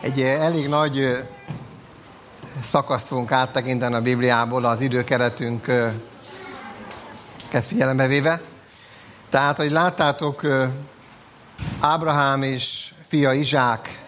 Egy elég nagy szakaszt fogunk áttekinteni a Bibliából az időkeretünket figyelembe véve. Tehát, hogy láttátok, Ábrahám és fia Izsák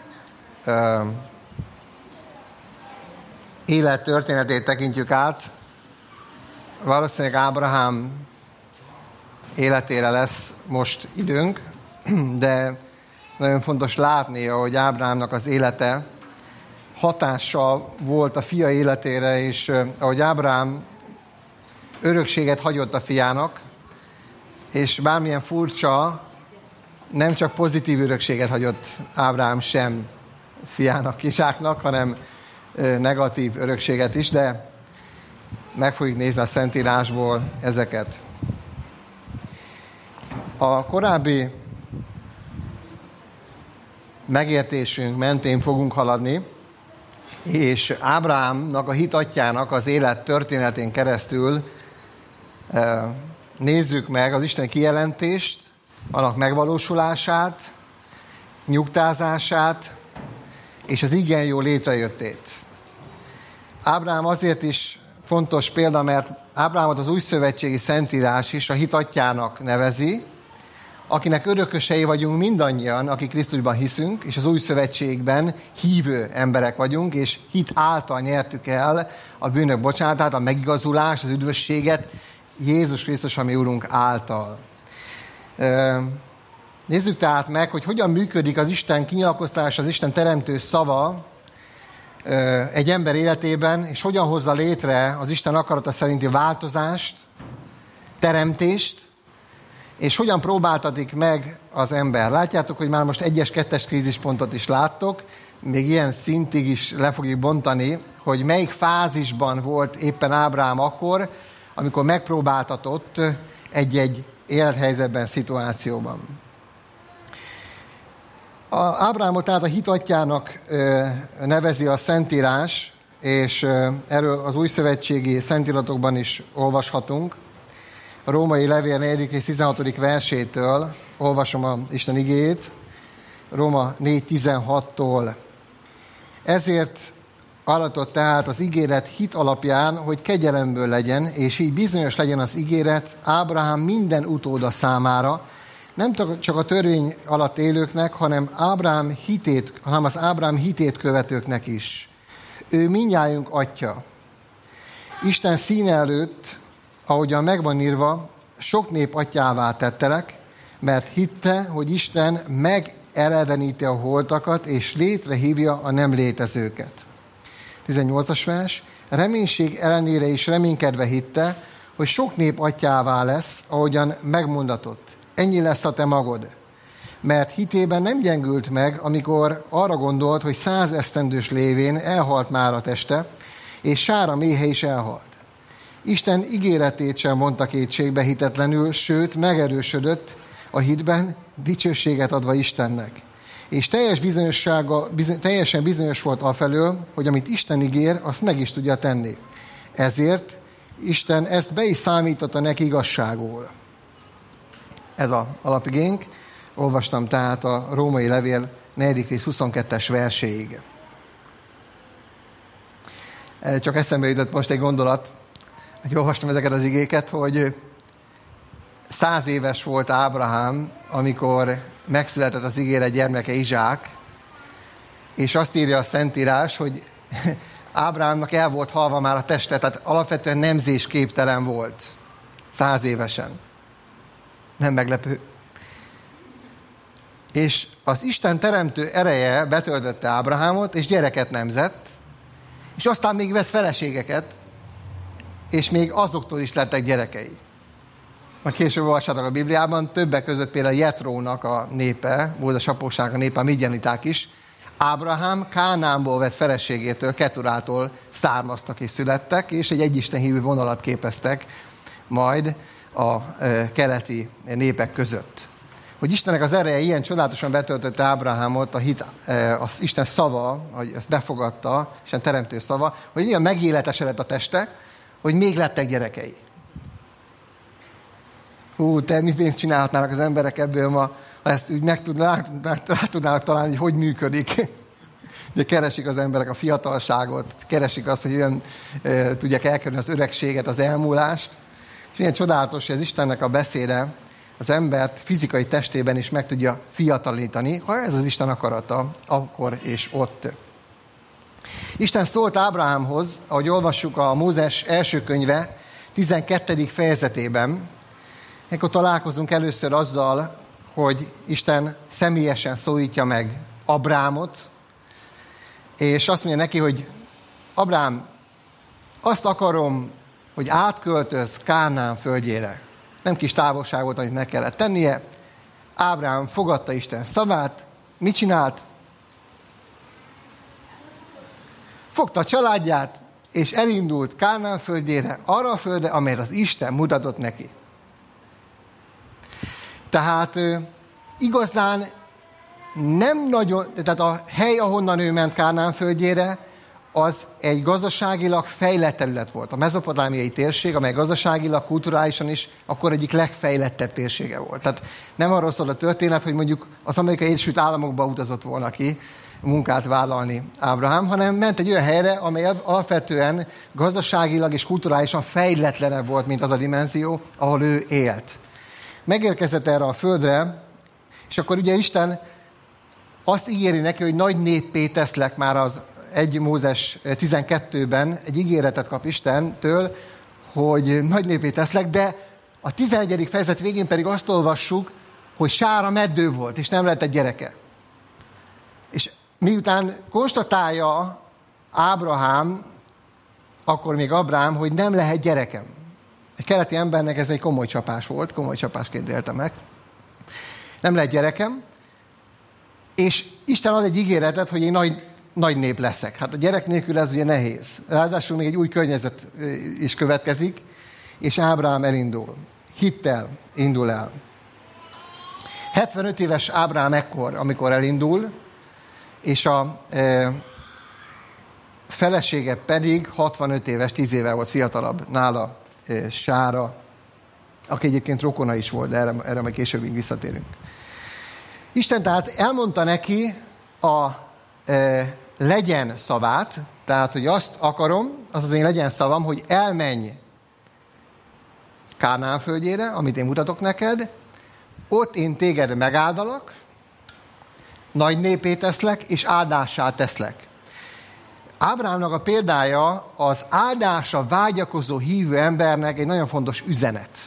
élettörténetét tekintjük át. Valószínűleg Ábrahám életére lesz most időnk, de nagyon fontos látni, hogy Ábrahámnak az élete hatással volt a fia életére, és ahogy Ábrahám örökséget hagyott a fiának, és bármilyen furcsa, nem csak pozitív örökséget hagyott Ábrahám sem fiának, Izsáknak, hanem negatív örökséget is, de meg fogjuk nézni a Szentírásból ezeket. A korábbi megértésünk mentén fogunk haladni, és Ábrahámnak, a hit atyjának az élet történetén keresztül nézzük meg az Isten kijelentést, annak megvalósulását, nyugtázását, és az igen jó létrejöttét. Ábrahám azért is fontos példa, mert Ábrahámot az újszövetségi Szentírás is a hit atyjának nevezi, akinek örökösei vagyunk mindannyian, akik Krisztusban hiszünk, és az új szövetségben hívő emberek vagyunk, és hit által nyertük el a bűnök bocsánatát, a megigazulást, az üdvösséget Jézus Krisztus, ami Urunk által. Nézzük tehát meg, hogy hogyan működik az Isten kinyilatkoztatása, az Isten teremtő szava egy ember életében, és hogyan hozza létre az Isten akarata szerinti változást, teremtést, és hogyan próbáltatik meg az ember. Látjátok, hogy már most 1-es, 2-es krízispontot is láttok, még ilyen szintig is le fogjuk bontani, hogy melyik fázisban volt éppen Ábrahám akkor, amikor megpróbáltatott egy-egy élethelyzetben, szituációban. Ábrahámot tehát a hit atyjának nevezi a Szentírás, és erről az újszövetségi szentíratokban is olvashatunk. A római levél 4. és 16. versétől olvasom az Isten igéjét, Róma 4.16-tól. Ezért aratott tehát az ígéret hit alapján, hogy kegyelemből legyen, és így bizonyos legyen az ígéret Ábrahám minden utóda számára, nem csak a törvény alatt élőknek, hanem az Ábrahám hitét követőknek is. Ő mindnyájunk atya. Isten színe előtt, ahogyan megvan írva, sok nép atyává tettelek, mert hitte, hogy Isten megeleveníti a holtakat, és létrehívja a nem létezőket. 18-as vers. Reménység ellenére is reménykedve hitte, hogy sok nép atyává lesz, ahogyan megmondatott. Ennyi lesz a te magod. Mert hitében nem gyengült meg, amikor arra gondolt, hogy 100 esztendős lévén elhalt már a teste, és Sára méhe is elhalt. Isten ígéretét sem mondta kétségbe hitetlenül, sőt, megerősödött a hitben, dicsőséget adva Istennek. És teljesen bizonyos volt afelől, hogy amit Isten ígér, azt meg is tudja tenni. Ezért Isten ezt be is számította neki igazságul. Ez az alapigénk. Olvastam tehát a római levél 4. rész 22-es verséig. Csak eszembe jutott most egy gondolat, hogy olvastam ezeket az igéket, hogy 100 éves volt Ábrahám, amikor megszületett az ígéret gyermeke Izsák, és azt írja a Szentírás, hogy Ábrahámnak el volt halva már a teste, tehát alapvetően nemzésképtelen volt 100 évesen. Nem meglepő. És az Isten teremtő ereje betöltötte Ábrahámot, és gyereket nemzett, és aztán még vett feleségeket, és még azoktól is lettek gyerekei. Ma később olvassátok a Bibliában, többek között például Jetrónak a népe, volt a sapóság a népe, a midjaniták is. Ábrahám Kánánból vett feleségétől, Keturától származtak és születtek, és egy egyisten hívő vonalat képeztek majd a keleti népek között. Hogy Istennek az ereje ilyen csodálatosan betöltötte Ábrahámot, az Isten szava, hogy ezt befogadta, Isten teremtő szava, hogy ilyen megéletesedett a teste, hogy még lettek gyerekei. Mi pénzt csinálhatnának az emberek ebből ma, ha ezt úgy rá tudnának találni, hogy működik. Ugye keresik az emberek a fiatalságot, keresik azt, hogy olyan tudják elkerülni az öregséget, az elmúlást. És ilyen csodálatos, hogy az Istennek a beszéde az embert fizikai testében is meg tudja fiatalítani, ha ez az Isten akarata, akkor és ott. Isten szólt Ábrahámhoz, ahogy olvassuk a Mózes első könyve 12. fejezetében. Ekkor találkozunk először azzal, hogy Isten személyesen szólítja meg Ábrámot, és azt mondja neki, hogy Ábrám, azt akarom, hogy átköltöz Kánaán földjére. Nem kis távolság volt, amit meg kellett tennie. Ábrám fogadta Isten szavát. Mit csinált? Fogta a családját, és elindult Kánaán földjére, arra a földre, amelyet az Isten mutatott neki. Tehát igazán nem nagyon, tehát a hely, ahonnan ő ment Kánaán földjére, az egy gazdaságilag fejlett terület volt. A mezopotámiai térség, amely gazdaságilag, kulturálisan is akkor egyik legfejlettebb térsége volt. Tehát nem arról szól a történet, hogy mondjuk az Amerikai Egyesült Államokba utazott volna ki munkát vállalni Ábrahám, hanem ment egy olyan helyre, amely alapvetően gazdaságilag és kulturálisan fejletlenebb volt, mint az a dimenzió, ahol ő élt. Megérkezett erre a földre, és akkor ugye Isten azt ígéri neki, hogy nagy néppé teszlek, már az 1 Mózes 12-ben egy ígéretet kap Istentől, hogy nagy néppé teszlek, de a 11. fejezet végén pedig azt olvassuk, hogy Sára meddő volt, és nem lett egy gyereke. És miután konstatálja Ábrahám, akkor még Ábrám, hogy nem lehet gyerekem. Egy keleti embernek ez egy komoly csapás volt, komoly csapásként élte meg. Nem lehet gyerekem, és Isten ad egy ígéretet, hogy én nagy nép leszek. Hát a gyerek nélkül ez ugye nehéz. Ráadásul még egy új környezet is következik, és Ábrám elindul. Hittel indul el. 75 éves Ábrám ekkor, amikor elindul, és a felesége pedig 65 éves, 10 éve volt fiatalabb nála, Sára, aki egyébként rokona is volt, de erre majd később még visszatérünk. Isten tehát elmondta neki a legyen szavát, tehát, hogy azt akarom, az az én legyen szavam, hogy elmenj Kánaán földjére, amit én mutatok neked, ott én téged megáldalak, nagy népé teszlek, és áldássá teszlek. Ábrámnak a példája az áldásra vágyakozó hívő embernek egy nagyon fontos üzenet.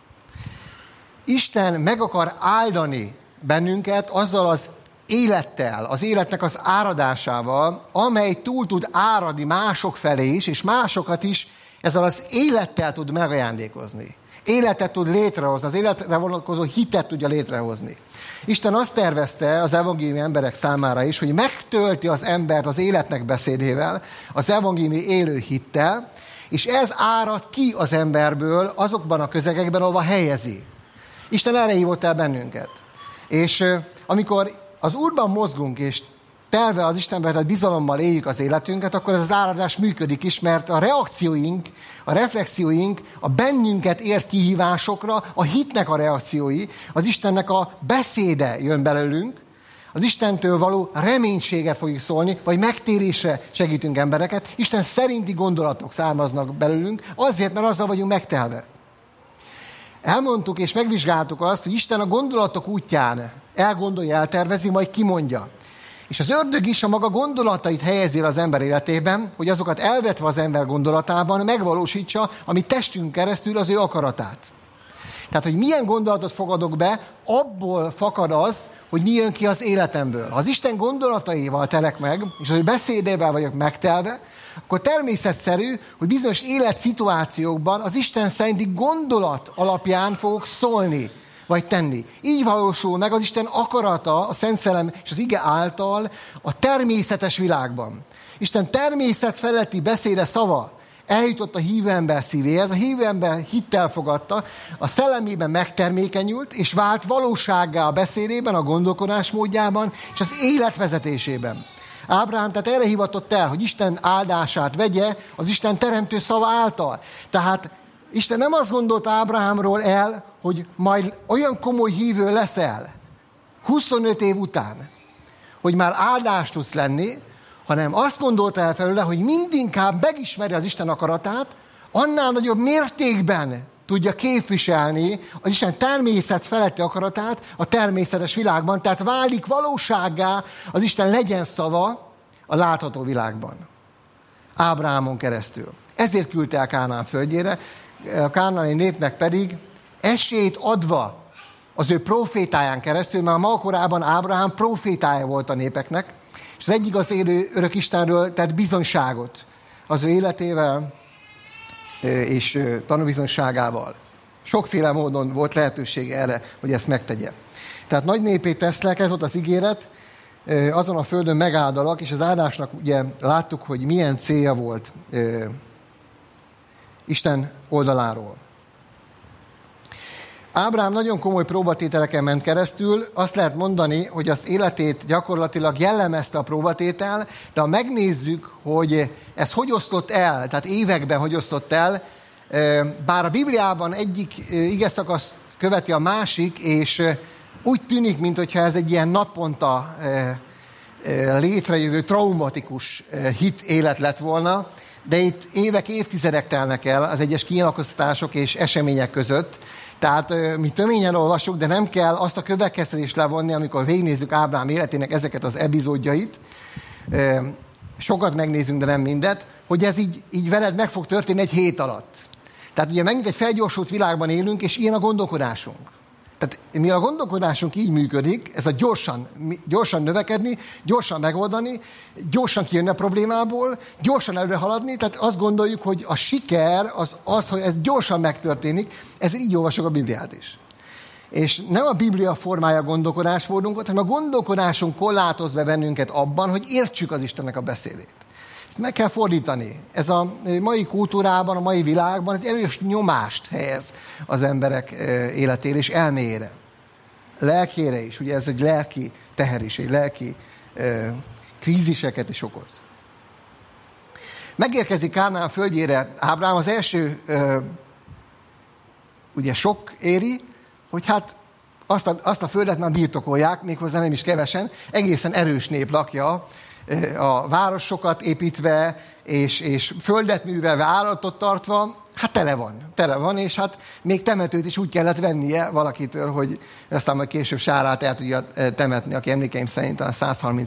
Isten meg akar áldani bennünket azzal az élettel, az életnek az áradásával, amely túl tud áradni mások felé is, és másokat is ezzel az élettel tud megajándékozni. Életet tud létrehozni, az életre vonatkozó hitet tudja létrehozni. Isten azt tervezte az evangéliumi emberek számára is, hogy megtölti az embert az életnek beszédével, az evangéliumi élő hittel, és ez árad ki az emberből azokban a közegekben, ahova helyezi. Isten erre hívott el bennünket. És amikor az Úrban mozgunk, és telve az Istenbe vetett bizalommal éljük az életünket, akkor ez az áradás működik is, mert a reakcióink, a reflexióink, a bennünket ért kihívásokra, a hitnek a reakciói, az Istennek a beszéde jön belőlünk, az Istentől való reménységet fogjuk szólni, vagy megtérésre segítünk embereket. Isten szerinti gondolatok származnak belőlünk, azért, mert azzal vagyunk megtelve. Elmondtuk és megvizsgáltuk azt, hogy Isten a gondolatok útján elgondolja, eltervezi, majd kimondja. És az ördög is a maga gondolatait helyezi az ember életében, hogy azokat elvetve az ember gondolatában megvalósítsa, ami testünk keresztül az ő akaratát. Tehát, hogy milyen gondolatot fogadok be, abból fakad az, hogy mi jön ki az életemből. Ha az Isten gondolataival telek meg, és az ő beszédével vagyok megtelve, akkor természetszerű, hogy bizonyos életszituációkban az Isten szerinti gondolat alapján fogok szólni, vagy tenni. Így valósul meg az Isten akarata, a Szent Szellem és az ige által a természetes világban. Isten természet feletti beszéde szava eljutott a hívő ember szívéhez, a hívő ember hittel fogadta, a szellemében megtermékenyült, és vált valósággá a beszédében, a gondolkodásmódjában, és az életvezetésében. Ábrahám tehát erre hivatott el, hogy Isten áldását vegye az Isten teremtő szava által. Tehát Isten nem azt gondolta Ábrahámról el, hogy majd olyan komoly hívő leszel 25 év után, hogy már áldást tudsz lenni, hanem azt gondolta el felőle, hogy mindinkább megismeri az Isten akaratát, annál nagyobb mértékben tudja képviselni az Isten természet feletti akaratát a természetes világban, tehát válik valósággá az Isten legyen szava a látható világban. Ábrahámon keresztül. Ezért küldte el Kánaán földjére, a kánaáni népnek pedig esélyt adva az ő profétáján keresztül, mert ma korában Ábrahám profétája volt a népeknek, és az egyik az élő örök Istenről tett bizonyságot az ő életével és tanúbizonyságával. Sokféle módon volt lehetőség erre, hogy ezt megtegye. Tehát nagy népé teszlek, ez volt az ígéret, azon a földön megáldalak, és az áldásnak ugye láttuk, hogy milyen célja volt Isten oldaláról. Ábrahám nagyon komoly próbatételeken ment keresztül, azt lehet mondani, hogy az életét gyakorlatilag jellemezte a próbatétel, de ha megnézzük, hogy ez hogy osztott el, tehát években hogy osztott el, bár a Bibliában egyik igeszakasz követi a másik, és úgy tűnik, mintha ez egy ilyen naponta létrejövő traumatikus hit élet lett volna, de itt évek, évtizedek telnek el az egyes kinyilatkoztatások és események között. Tehát mi töményen olvasjuk, de nem kell azt a következtetést levonni, amikor végignézzük Ábrahám életének ezeket az epizódjait. Sokat megnézünk, de nem mindet, hogy ez így veled meg fog történni egy hét alatt. Tehát ugye megint egy felgyorsult világban élünk, és ilyen a gondolkodásunk. Tehát mi a gondolkodásunk így működik, ez a gyorsan növekedni, gyorsan megoldani, gyorsan kijönni a problémából, gyorsan előre haladni, tehát azt gondoljuk, hogy a siker az, hogy ez gyorsan megtörténik, ezért így olvasok a Bibliát is. És nem a Biblia formája gondolkodásmódunkat, hanem a gondolkodásunk korlátoz be bennünket abban, hogy értsük az Istennek a beszédét. Ezt meg kell fordítani. Ez a mai kultúrában, a mai világban egy erős nyomást helyez az emberek életére és elméjére. Lelkére is. Ugye ez egy lelki teher is, egy lelki kríziseket is okoz. Megérkezik Kánaán földjére Ábrahám, az első ugye sok éri, hogy hát azt a földet már birtokolják, méghozzá nem is kevesen, egészen erős nép lakja, a városokat építve, és földet művelve, állatot tartva, hát tele van, és hát még temetőt is úgy kellett vennie valakitől, hogy aztán majd később Sárát el tudja temetni, aki emlékeim szerint a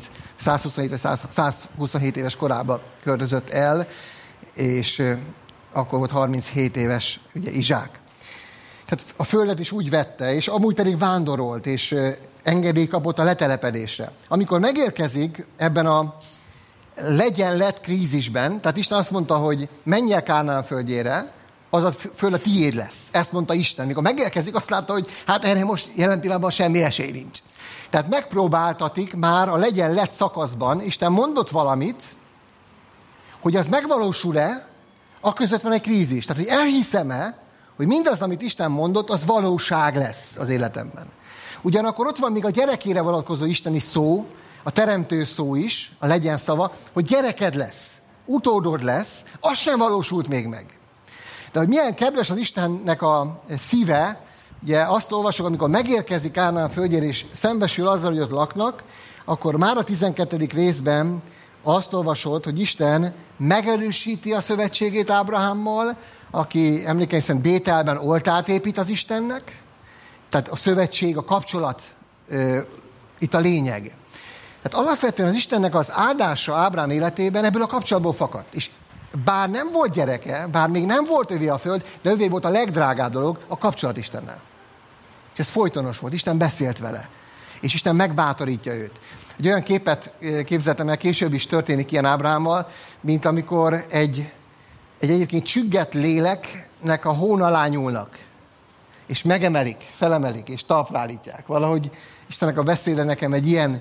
127 éves korában költözött el, és akkor volt 37 éves ugye, Izsák. Tehát a földet is úgy vette, és amúgy pedig vándorolt, és engedély kapott a letelepedésre. Amikor megérkezik ebben a legyen-lett krízisben, tehát Isten azt mondta, hogy menj el Kánaán földjére, az a föld a tiéd lesz. Ezt mondta Isten. Mikor megérkezik, azt látta, hogy hát erre most jelen pillanatban semmi esély nincs. Tehát megpróbáltatik már a legyen-lett szakaszban, Isten mondott valamit, hogy az megvalósul-e, aközött van egy krízis. Tehát, hogy elhiszem-e, hogy mindaz, amit Isten mondott, az valóság lesz az életemben. Ugyanakkor ott van még a gyerekére vonatkozó isteni szó, a teremtő szó is, a legyen szava, hogy gyereked lesz, utódod lesz, az sem valósult még meg. De hogy milyen kedves az Istennek a szíve, ugye azt olvasok, amikor megérkezik Kánaán földjére, és szembesül azzal, hogy ott laknak, akkor már a 12. részben azt olvasod, hogy Isten megerősíti a szövetségét Ábrahámmal, aki emlékeim szerint Bételben oltárt épít az Istennek, tehát a szövetség, a kapcsolat itt a lényeg. Tehát alapvetően az Istennek az áldása Ábrahám életében ebből a kapcsolatból fakadt. És bár nem volt gyereke, bár még nem volt övé a föld, de övé volt a legdrágább dolog, a kapcsolat Istennel. És ez folytonos volt, Isten beszélt vele. És Isten megbátorítja őt. Egy olyan képet képzeltem el, később is történik ilyen Ábrahámmal, mint amikor egy egyébként csüggett léleknek a hón alá nyúlnak. És megemelik, felemelik, és talpra állítják. Valahogy Istennek a beszéde nekem egy ilyen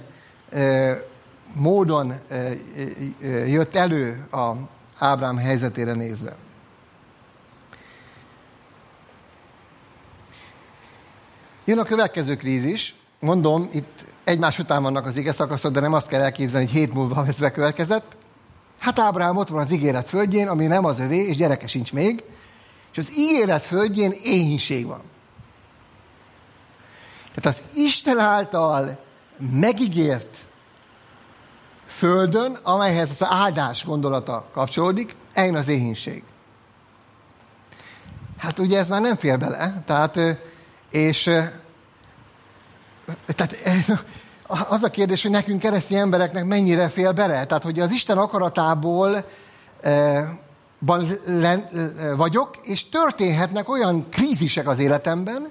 módon jött elő a Ábrahám helyzetére nézve. Jön a következő krízis. Mondom, itt egymás után vannak az igeszakaszok, de nem azt kell elképzelni, hogy 7 múlva ez bekövetkezett. Hát Ábrahám ott van az ígéret földjén, ami nem az övé, és gyereke sincs még, és az ígéret földjén éhínség van. Tehát az Isten által megígért földön, amelyhez az áldás gondolata kapcsolódik, eljön az éhínség. Hát ugye ez már nem fér bele, tehát az a kérdés, hogy nekünk keresztény embereknek mennyire fél bele. Tehát, hogy az Isten akaratából vagyok, és történhetnek olyan krízisek az életemben,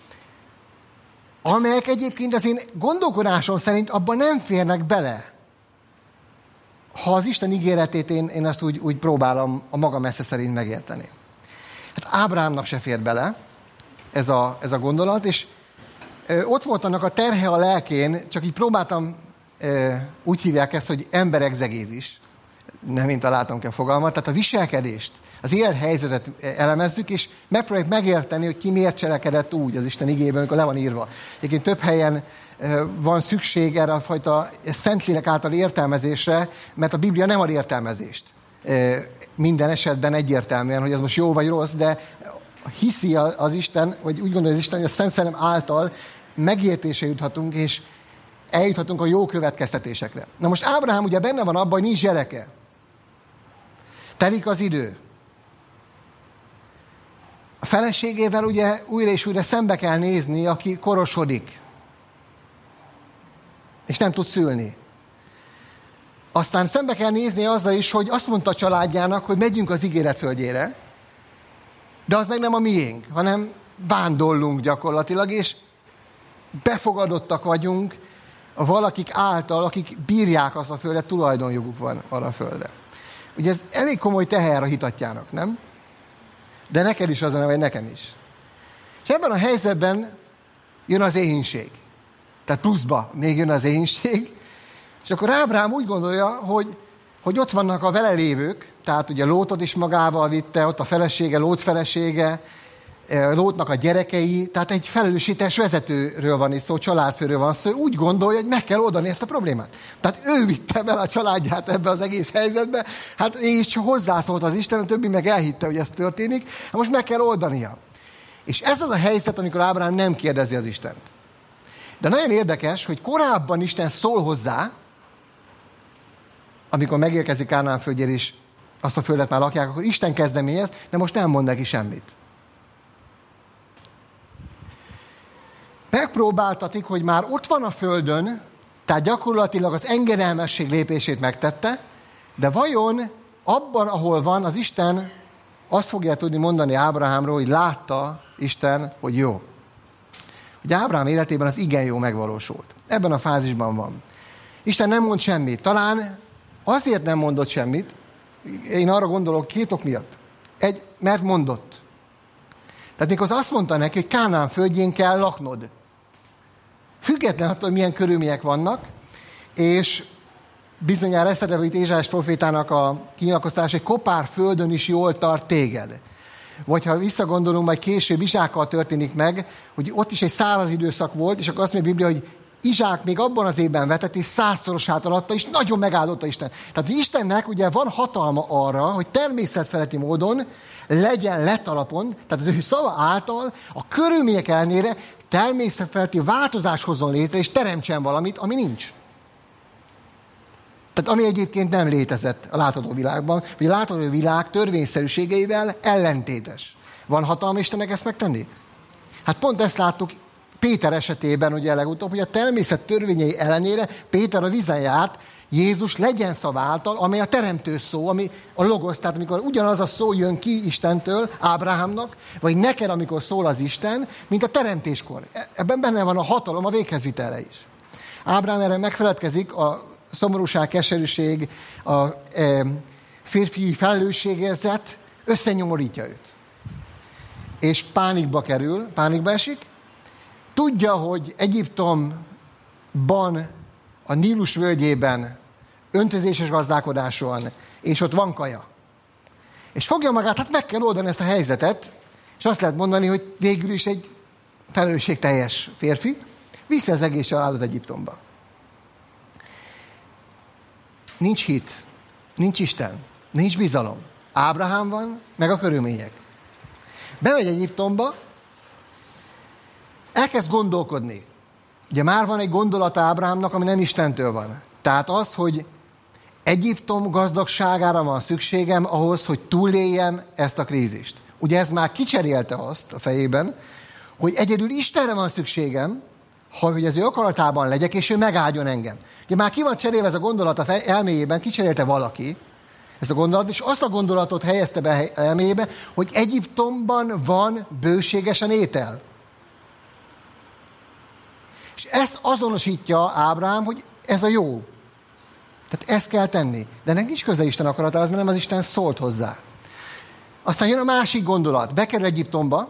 amelyek egyébként az én gondolkodásom szerint abban nem férnek bele. Ha az Isten ígéretét én azt úgy próbálom a maga messze szerint megérteni. Hát Ábrahámnak se fér bele ez a gondolat, és ott volt annak a terhe a lelkén, csak így próbáltam, úgy hívják ezt, hogy emberegzegézis, nem én találtam ki a fogalmat, tehát a viselkedést, az élethelyzetet elemezzük, és megpróbáljuk megérteni, hogy ki miért cselekedett úgy az Isten igében, amikor le van írva. Egyébként több helyen van szükség erre a fajta Szentlélek által értelmezésre, mert a Biblia nem ad értelmezést. Minden esetben egyértelműen, hogy ez most jó vagy rossz, de hiszi az Isten, vagy úgy gondolja az Isten, hogy a Szent Szellem által megértése juthatunk, és eljuthatunk a jó következtetésekre. Na most Ábrahám ugye benne van abban, hogy nincs gyereke. Telik az idő. A feleségével ugye újra és újra szembe kell nézni, aki korosodik. És nem tud szülni. Aztán szembe kell nézni azzal is, hogy azt mondta a családjának, hogy megyünk az ígéret földjére, de az meg nem a miénk, hanem vándorlunk gyakorlatilag, és befogadottak vagyunk valakik által, akik bírják azt a földet, tulajdonjoguk van arra a földre. Ugye ez elég komoly teher a hitatjának, nem? De neked is az a neve, vagy nekem is. És ebben a helyzetben jön az éhínség. Tehát pluszba még jön az éhínség, és akkor Ábrahám úgy gondolja, hogy ott vannak a vele lévők, tehát ugye Lótot is magával vitte, ott a felesége, Lót felesége, Lótnak a gyerekei, tehát egy felelősséges vezetőről van itt szó, családfőről van szó, úgy gondolja, hogy meg kell oldani ezt a problémát. Tehát ő vitte bele a családját ebbe az egész helyzetbe, hát mégis csak hozzászólt az Isten, a többi meg elhitte, hogy ez történik, hát most meg kell oldania. És ez az a helyzet, amikor Ábrahám nem kérdezi az Istent. De nagyon érdekes, hogy korábban Isten szól hozzá, amikor megérkezik Kánaán földjére is, azt a földet már lakják, akkor Isten kezdeményez, de most nem mond neki semmit. Megpróbáltatik, hogy már ott van a földön, tehát gyakorlatilag az engedelmesség lépését megtette, de vajon abban, ahol van, az Isten azt fogja tudni mondani Ábrahámról, hogy látta Isten, hogy jó. Hogy Ábrahám életében az igen jó megvalósult. Ebben a fázisban van. Isten nem mond semmit. Talán azért nem mondott semmit, én arra gondolok 2 ok miatt. Mert mondott. Tehát mikor azt mondta neki, hogy Kánaán földjén kell laknod. Független attól, hogy milyen körülmények vannak, és bizonyára eszedbe itt Ézsaiás profétának a kinyilatkoztatása, hogy kopár földön is jól tart téged. Vagy ha visszagondolunk, majd később Izsákkal történik meg, hogy ott is egy száraz időszak volt, és akkor azt mondja a Biblia, hogy Izsák még abban az évben vetett, és 100-szorosát adta, és nagyon megáldotta Isten. Tehát Istennek ugye van hatalma arra, hogy természetfeletti módon legyen letalapon, tehát az ő szava által a körülmények ellenére természetfeletti változás hozzon létre, és teremtsen valamit, ami nincs. Tehát ami egyébként nem létezett a látható világban, vagy a látható világ törvényszerűségeivel ellentétes. Van hatalma Istennek ezt megtenni? Hát pont ezt láttuk Péter esetében, ugye legutóbb, hogy a természet törvényei ellenére Péter a vízen járt, Jézus legyen szava által, amely a teremtő szó, ami a logosz, tehát amikor ugyanaz a szó jön ki Istentől, Ábrahámnak, vagy neked, amikor szól az Isten, mint a teremtéskor. Ebben benne van a hatalom a véghezvitelre is. Ábrahám erre megfeledkezik, a szomorúság, keserűség, a férfi felelősségérzet összenyomorítja őt. És pánikba esik. Tudja, hogy Egyiptomban, a Nílus völgyében öntözéses gazdálkodás van, és ott van kaja. És fogja magát, hát meg kell oldani ezt a helyzetet, és azt lehet mondani, hogy végül is egy felelősségteljes férfi viszi az egész családot Egyiptomba. Nincs hit, nincs Isten, nincs bizalom. Ábrahám van, meg a körülmények. Bemegy Egyiptomba, elkezd gondolkodni. Ugye már van egy gondolata Ábrahámnak, ami nem Istentől van. Tehát az, hogy Egyiptom gazdagságára van szükségem ahhoz, hogy túléljem ezt a krízist. Ugye ez már kicserélte azt a fejében, hogy egyedül Istenre van szükségem, hogy az ő akaratában legyek, és ő megáldjon engem. Ugye már ki van cserélve ez a gondolat a elméjében, kicserélte valaki ezt a gondolatot, és azt a gondolatot helyezte be elméjébe, hogy Egyiptomban van bőségesen étel. És ezt azonosítja Ábrahám, hogy ez a jó. Tehát ezt kell tenni. De ennek nincs köze Isten akaratához, mert nem az Isten szólt hozzá. Aztán jön a másik gondolat. Bekerül Egyiptomba,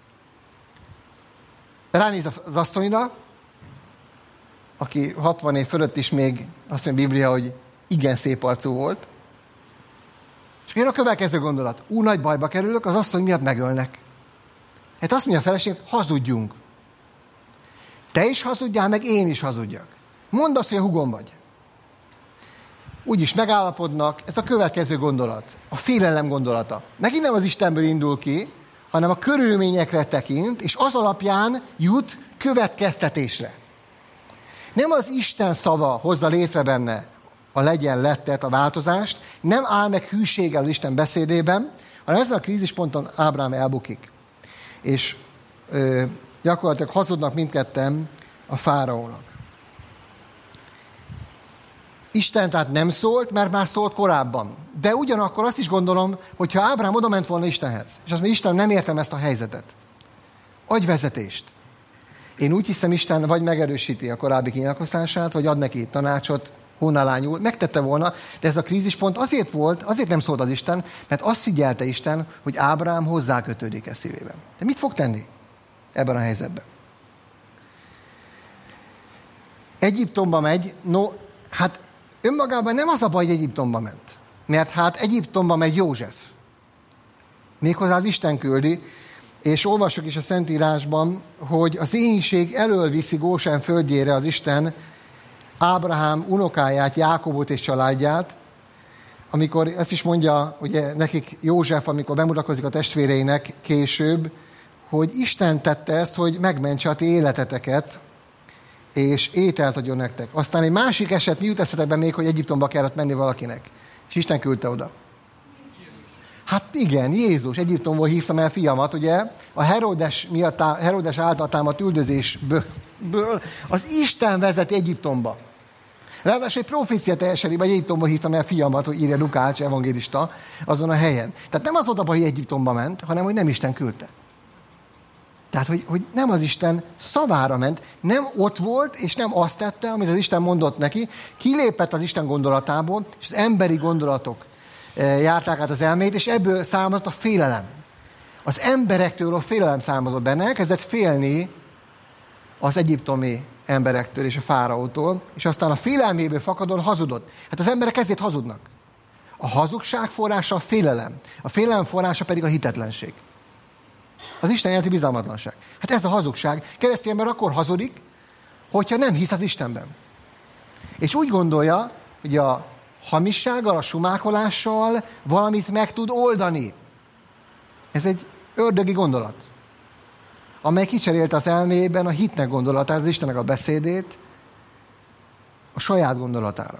ránéz az asszonyra, aki 60 év fölött is még azt mondja a Biblia, hogy igen szép arcú volt. És jön a következő gondolat. Nagy bajba kerülök, az asszony miatt megölnek. Hát azt mondja a feleség, hazudjunk. Te is hazudjál, meg én is hazudjak. Mondd azt, hogy a hugom vagy. Úgyis megállapodnak, ez a következő gondolat, a félelem gondolata. Megint nem az Istenből indul ki, hanem a körülményekre tekint, és az alapján jut következtetésre. Nem az Isten szava hozza létre benne a legyen lettet, a változást, nem áll meg hűséggel az Isten beszédében, hanem ezen a krízisponton Ábrahám elbukik. És gyakorlatilag hazudnak mindketten a fáraónak. Isten tehát nem szólt, mert már szólt korábban. De ugyanakkor azt is gondolom, hogyha Ábrahám oda ment volna Istenhez, és azt mondja, Isten, nem értem ezt a helyzetet. Adj vezetést. Én úgy hiszem, Isten vagy megerősíti a korábbi kinyilatkoztatását, vagy ad neki tanácsot, hónalányul. Megtette volna, de ez a krízispont azért nem szólt az Isten, mert azt figyelte Isten, hogy Ábrahám hozzákötődik szívében. De mit fog tenni ebben a helyzetben? Egyiptomba megy, hát önmagában nem az a baj, hogy Egyiptomba ment. Mert hát Egyiptomba megy József. Méghozzá az Isten küldi, és olvasok is a Szentírásban, hogy az éhínség elől viszi Gósen földjére az Isten Ábrahám unokáját, Jákobot és családját, amikor ezt is mondja, ugye nekik József, amikor bemutatkozik a testvéreinek később, hogy Isten tette ezt, hogy megmentse a ti életeteket, és ételt adjon nektek. Aztán egy másik eset, mi jut eszetekbe még, hogy Egyiptomba kellett menni valakinek. És Isten küldte oda. Hát igen, Jézus. Egyiptomból hívtam el fiamat, ugye? A Herodes által támadt üldözésből az Isten vezeti Egyiptomba. Ráadásul egy profécia teljesedik, hogy Egyiptomból hívtam el fiamat, hogy írja Lukács evangélista azon a helyen. Tehát nem az volt a baj, hogy Egyiptomba ment, hanem hogy nem Isten küldte. Tehát, hogy nem az Isten szavára ment, nem ott volt, és nem azt tette, amit az Isten mondott neki, kilépett az Isten gondolatából, és az emberi gondolatok járták át az elmét, és ebből származott a félelem. Az emberektől a félelem származott benne, elkezdett félni az egyiptomi emberektől és a fáraótól, és aztán a félelméből fakadóan hazudott. Hát az emberek ezért hazudnak. A hazugság forrása a félelem. A félelem forrása pedig a hitetlenség. Az Isten jelenti bizalmatlanság. Hát ez a hazugság. Keresztény ember akkor hazudik, hogyha nem hisz az Istenben. És úgy gondolja, hogy a hamissággal, a sumákolással valamit meg tud oldani. Ez egy ördögi gondolat, amely kicserélte az elméjében a hitnek gondolatát, az Istennek a beszédét a saját gondolatára.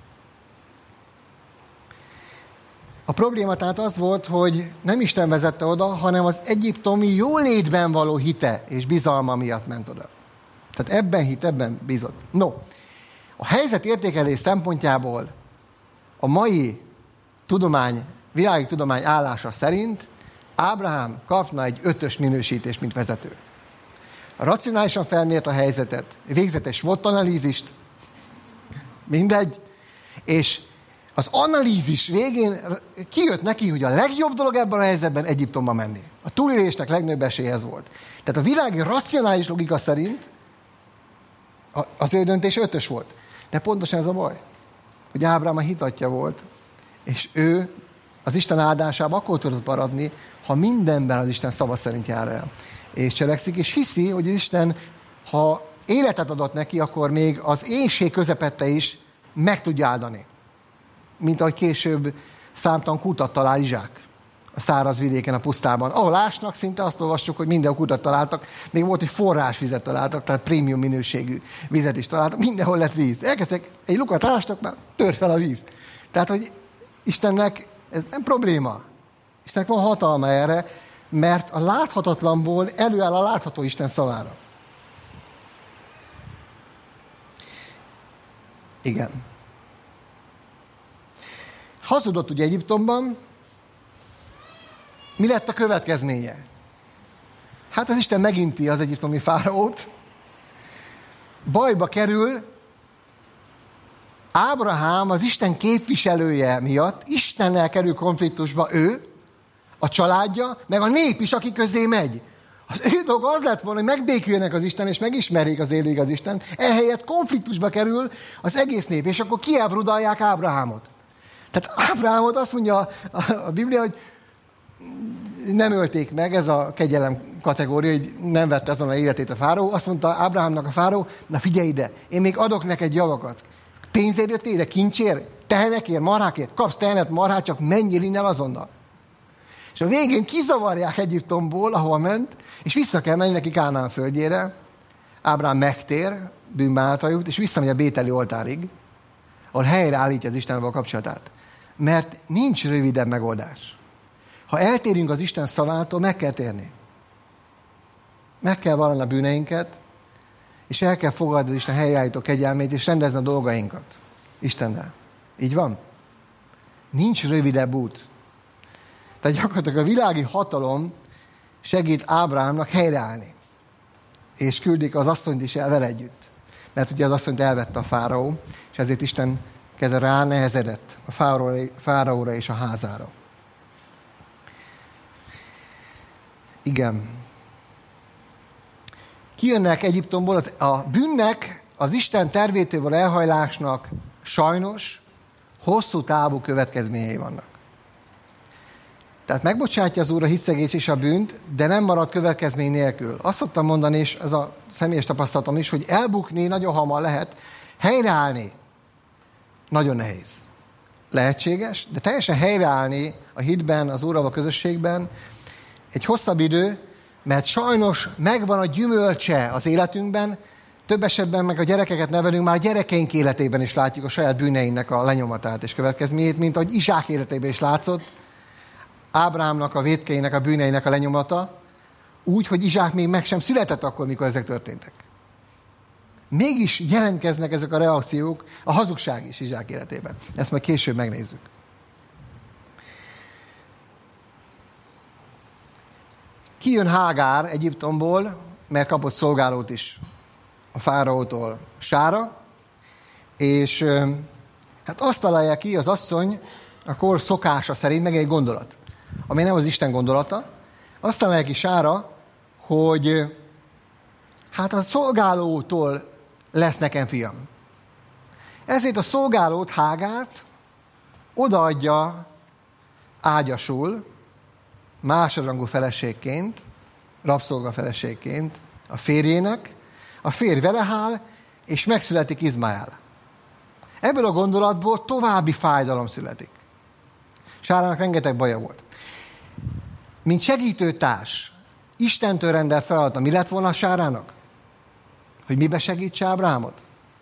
A probléma tehát az volt, hogy nem Isten vezette oda, hanem az egyiptomi jólétben való hite és bizalma miatt ment oda. Tehát ebben hit, ebben bízott. No, a helyzet értékelés szempontjából a mai tudomány, világi tudomány állása szerint Ábrahám kapna egy 5-ös minősítést, mint vezető. Racionálisan felmért a helyzetet, végzett egy SWOT analízist, mindegy, és az analízis végén kijött neki, hogy a legjobb dolog ebben a helyzetben Egyiptomba menni. A túlélésnek legnagyobb esélye ez volt. Tehát a világi racionális logika szerint az ő döntés 5-ös volt. De pontosan ez a baj, hogy Ábrahám a hitatja volt, és ő az Isten áldásában akkor tudott maradni, ha mindenben az Isten szava szerint jár el. És cselekszik, és hiszi, hogy az Isten, ha életet adott neki, akkor még az éhség közepette is meg tudja áldani. Mint ahogy később számtalan kutat talál Izsák a száraz vidéken, a pusztában. Ahol ásnak, szinte azt olvassuk, hogy minden kutat találtak, még volt, hogy forrásvizet találtak, tehát prémium minőségű vizet is találtak, mindenhol lett víz. Elkezdtek, egy lukat ástak, már tört fel a víz. Tehát, hogy Istennek ez nem probléma. Istennek van hatalma erre, mert a láthatatlanból előáll a látható Isten szavára. Igen. Hazudott ugye Egyiptomban, mi lett a következménye? Hát az Isten meginti az egyiptomi fáraót, bajba kerül, Ábrahám az Isten képviselője miatt Istennel kerül konfliktusba ő, a családja, meg a nép is, aki közé megy. Az ő dolga az lett volna, hogy megbéküljenek az Isten, és megismerjék az élő igaz Isten. Ehelyett konfliktusba kerül az egész nép, és akkor kiábrudalják Ábrahámot. Tehát Ábrahámot azt mondja a Biblia, hogy nem ölték meg, ez a kegyelem kategória, hogy nem vette azon a életét a fáraó. Azt mondta Ábrahámnak a fáraó, na figyelj ide, én még adok neked javakat. Pénzért jöttél ide, kincsért, tehenekért, marhákért, kapsz tehenet, marhát, csak menjél innen azonnal. És a végén kizavarják Egyiptomból, ahova ment, és vissza kell menni neki Kánaán földjére. Ábrahám megtér, bűnbánatra jut, és visszamegy a bételi oltárig, ahol helyreállítja az Istennel a kapcsolatát. Mert nincs rövidebb megoldás. Ha eltérünk az Isten szavától, meg kell térni. Meg kell vallani a bűneinket, és el kell fogadni az Isten helyreállító kegyelmét, és rendezni a dolgainkat Istennel. Így van? Nincs rövidebb út. Tehát gyakorlatilag a világi hatalom segít Ábrahámnak helyreállni. És küldik az asszonyt is el vele együtt. Mert ugye az asszonyt elvette a fáraó, és ezért Isten keze ránehezedett a fáraóra és a házára. Igen. Kijönnek Egyiptomból a bűnnek, az Isten tervétől való elhajlásnak sajnos hosszú távú következményei vannak. Tehát megbocsátja az Úr a hitszegés és a bűnt, de nem marad következmény nélkül. Azt szoktam mondani, és ez a személyes tapasztalatom is, hogy elbukni nagyon hamar lehet, helyreállni nagyon nehéz. Lehetséges, de teljesen helyreállni a hitben, az Úrral a közösségben egy hosszabb idő, mert sajnos megvan a gyümölcse az életünkben, több esetben meg a gyerekeket nevelünk, már a gyerekeink életében is látjuk a saját bűneinek a lenyomatát és következményét, mint ahogy Izsák életében is látszott, Ábrahámnak a vétkeinek, a bűneinek a lenyomata, úgy, hogy Izsák még meg sem született akkor, mikor ezek történtek. Mégis jelentkeznek ezek a reakciók, a hazugság is Izsák életében. Ezt majd később megnézzük. Kijön Hágár Egyiptomból, mert kapott szolgálót is a fáraótól, Sára, és hát azt találja ki az asszony a kor szokása szerint, meg egy gondolat, ami nem az Isten gondolata. Azt találja ki Sára, hogy hát a szolgálótól lesz nekem fiam. Ezért a szolgálót, Hágárt odaadja ágyasul, másodrangú feleségként, rabszolga feleségként a férjének, a férj vele áll, és megszületik Izmael. Ebből a gondolatból további fájdalom születik. Sárának rengeteg baja volt. Mint segítőtárs, Istentől rendelt feladata, mi lett volna Sárának? Hogy mibe segítse Ábrahámot?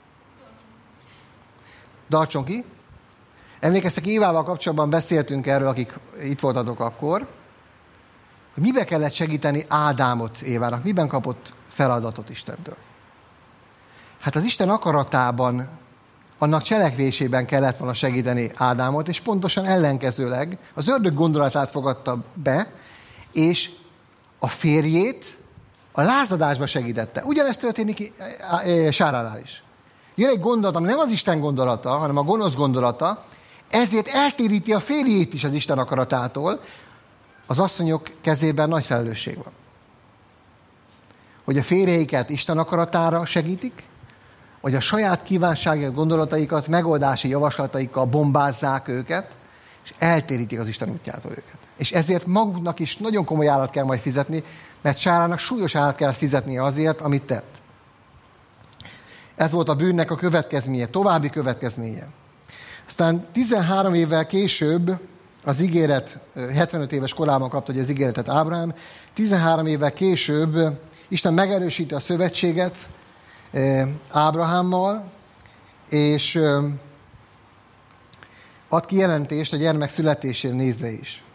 Tartson ki. Emlékeztek, Évával kapcsolatban beszéltünk erről, akik itt voltatok akkor, hogy mibe kellett segíteni Ádámot Évának, miben kapott feladatot Istentől. Hát az Isten akaratában, annak cselekvésében kellett volna segíteni Ádámot, és pontosan ellenkezőleg az ördög gondolatát fogadta be, és a férjét a lázadásba segítette. Ugyanezt történik Sáránál is. Jön egy gondolat, ami nem az Isten gondolata, hanem a gonosz gondolata, ezért eltéríti a férjét is az Isten akaratától. Az asszonyok kezében nagy felelősség van. Hogy a férjeiket Isten akaratára segítik, vagy a saját kívánságaikat, gondolataikat, megoldási javaslataikkal bombázzák őket, és eltérítik az Isten útjától őket. És ezért maguknak is nagyon komoly árat kell majd fizetni, mert Sárának súlyos árat kell fizetnie azért, amit tett. Ez volt a bűnnek a következménye, további következménye. Aztán 13 évvel később az ígéret, 75 éves korában kapta az ígéretet Ábrahám, 13 évvel később Isten megerősíti a szövetséget Ábrahámmal, és ad kijelentést a gyermek születésére nézve is.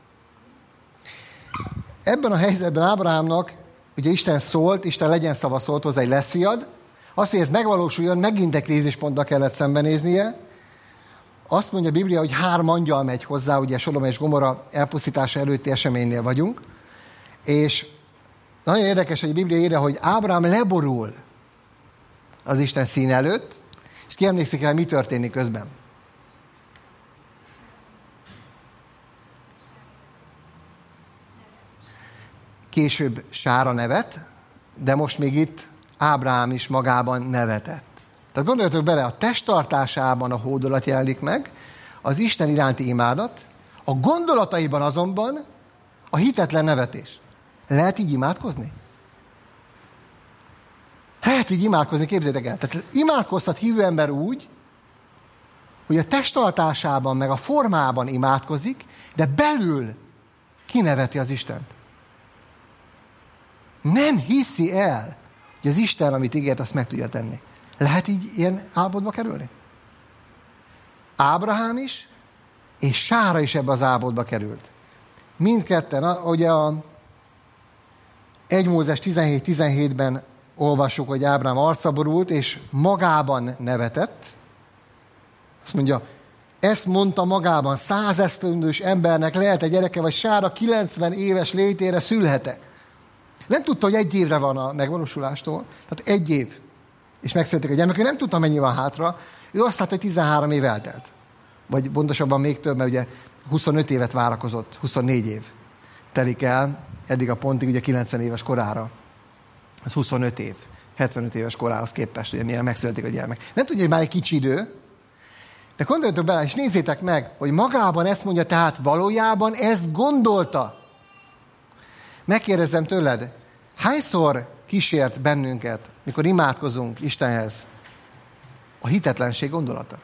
Ebben a helyzetben Ábrahámnak ugye Isten szólt, Isten legyen szava szólt hozzá, hogy lesz fiad. Azt, hogy ez megvalósuljon, megint egy krízisponttal kellett szembenéznie. Azt mondja a Biblia, hogy 3 angyal megy hozzá, ugye Sodoma és Gomorra elpusztítása előtti eseménynél vagyunk. És nagyon érdekes, hogy a Biblia írja, hogy Ábrahám leborul az Isten szín előtt, és ki emlékszik rá, mi történik közben? Később Sára nevet, de most még itt Ábrahám is magában nevetett. Tehát gondoljatok bele, a testtartásában a hódolat jelenik meg, az Isten iránti imádat, a gondolataiban azonban a hitetlen nevetés. Lehet így imádkozni? Lehet így imádkozni, képzeljétek el. Tehát imádkozhat hívő ember úgy, hogy a testtartásában meg a formában imádkozik, de belül kineveti az Istent. Nem hiszi el, hogy az Isten, amit ígért, azt meg tudja tenni. Lehet így ilyen állapotba kerülni? Ábrahám is, és Sára is ebbe az állapotba került. Mindketten, ugye a 1 Mózes 17:17-ben olvassuk, hogy Ábrahám arszaborult, és magában nevetett. Azt mondja, ezt mondta magában, 100 esztendős embernek lehet egy gyereke, vagy Sára 90 éves létére szülhet-e. Nem tudta, hogy 1 évre van a megvalósulástól. Tehát 1 év. És megszületik a gyermek. Ő nem tudta, mennyi van hátra. Ő azt látta, hogy 13 év eltelt. Vagy pontosabban még több, mert ugye 25 évet várakozott. 24 év telik el, eddig a pontig, ugye 90 éves korára. Az 25 év. 75 éves korához képest, ugye mire megszületik a gyermek. Nem tudja, hogy már egy kicsi idő, de gondoljatok bele, és nézzétek meg, hogy magában ezt mondja, tehát valójában ezt gondolta. Megkérdezem tőled, hányszor kísért bennünket, mikor imádkozunk Istenhez, a hitetlenség gondolata?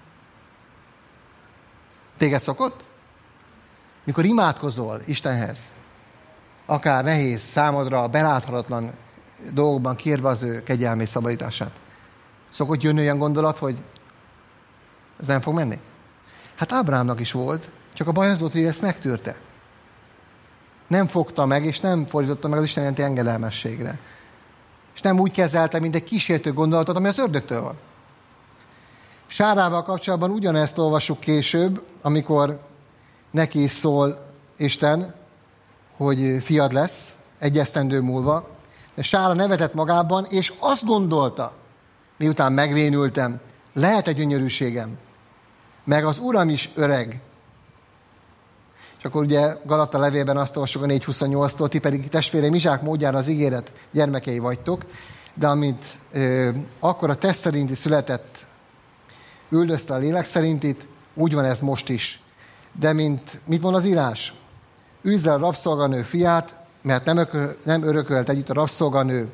Téged szokott? Mikor imádkozol Istenhez, akár nehéz, számodra beláthatatlan dolgokban kérve az ő kegyelmét, szabadítását, szokott jönni olyan gondolat, hogy ez nem fog menni? Hát Ábrahámnak is volt, csak a baj az volt, hogy ezt megtűrte. Nem fogta meg, és nem fordította meg az Isten iránti engedelmességre. És nem úgy kezelte, mint egy kísértő gondolatot, ami az ördögtől van. Sárával kapcsolatban ugyanezt olvassuk később, amikor neki is szól Isten, hogy fiad lesz, 1 esztendő múlva. De Sára nevetett magában, és azt gondolta, miután megvénültem, lehet egy gyönyörűségem, meg az Uram is öreg. És akkor ugye Galata levélben azt olvassuk a 4:28-tól, ti pedig testvéreim Izsák módjára az ígéret gyermekei vagytok, de amint akkor a test szerinti született, üldözte a lélek szerintit, úgy van ez most is. De mit mond az írás? Üzd el a rabszolganő fiát, mert nem örökölt együtt a rabszolganő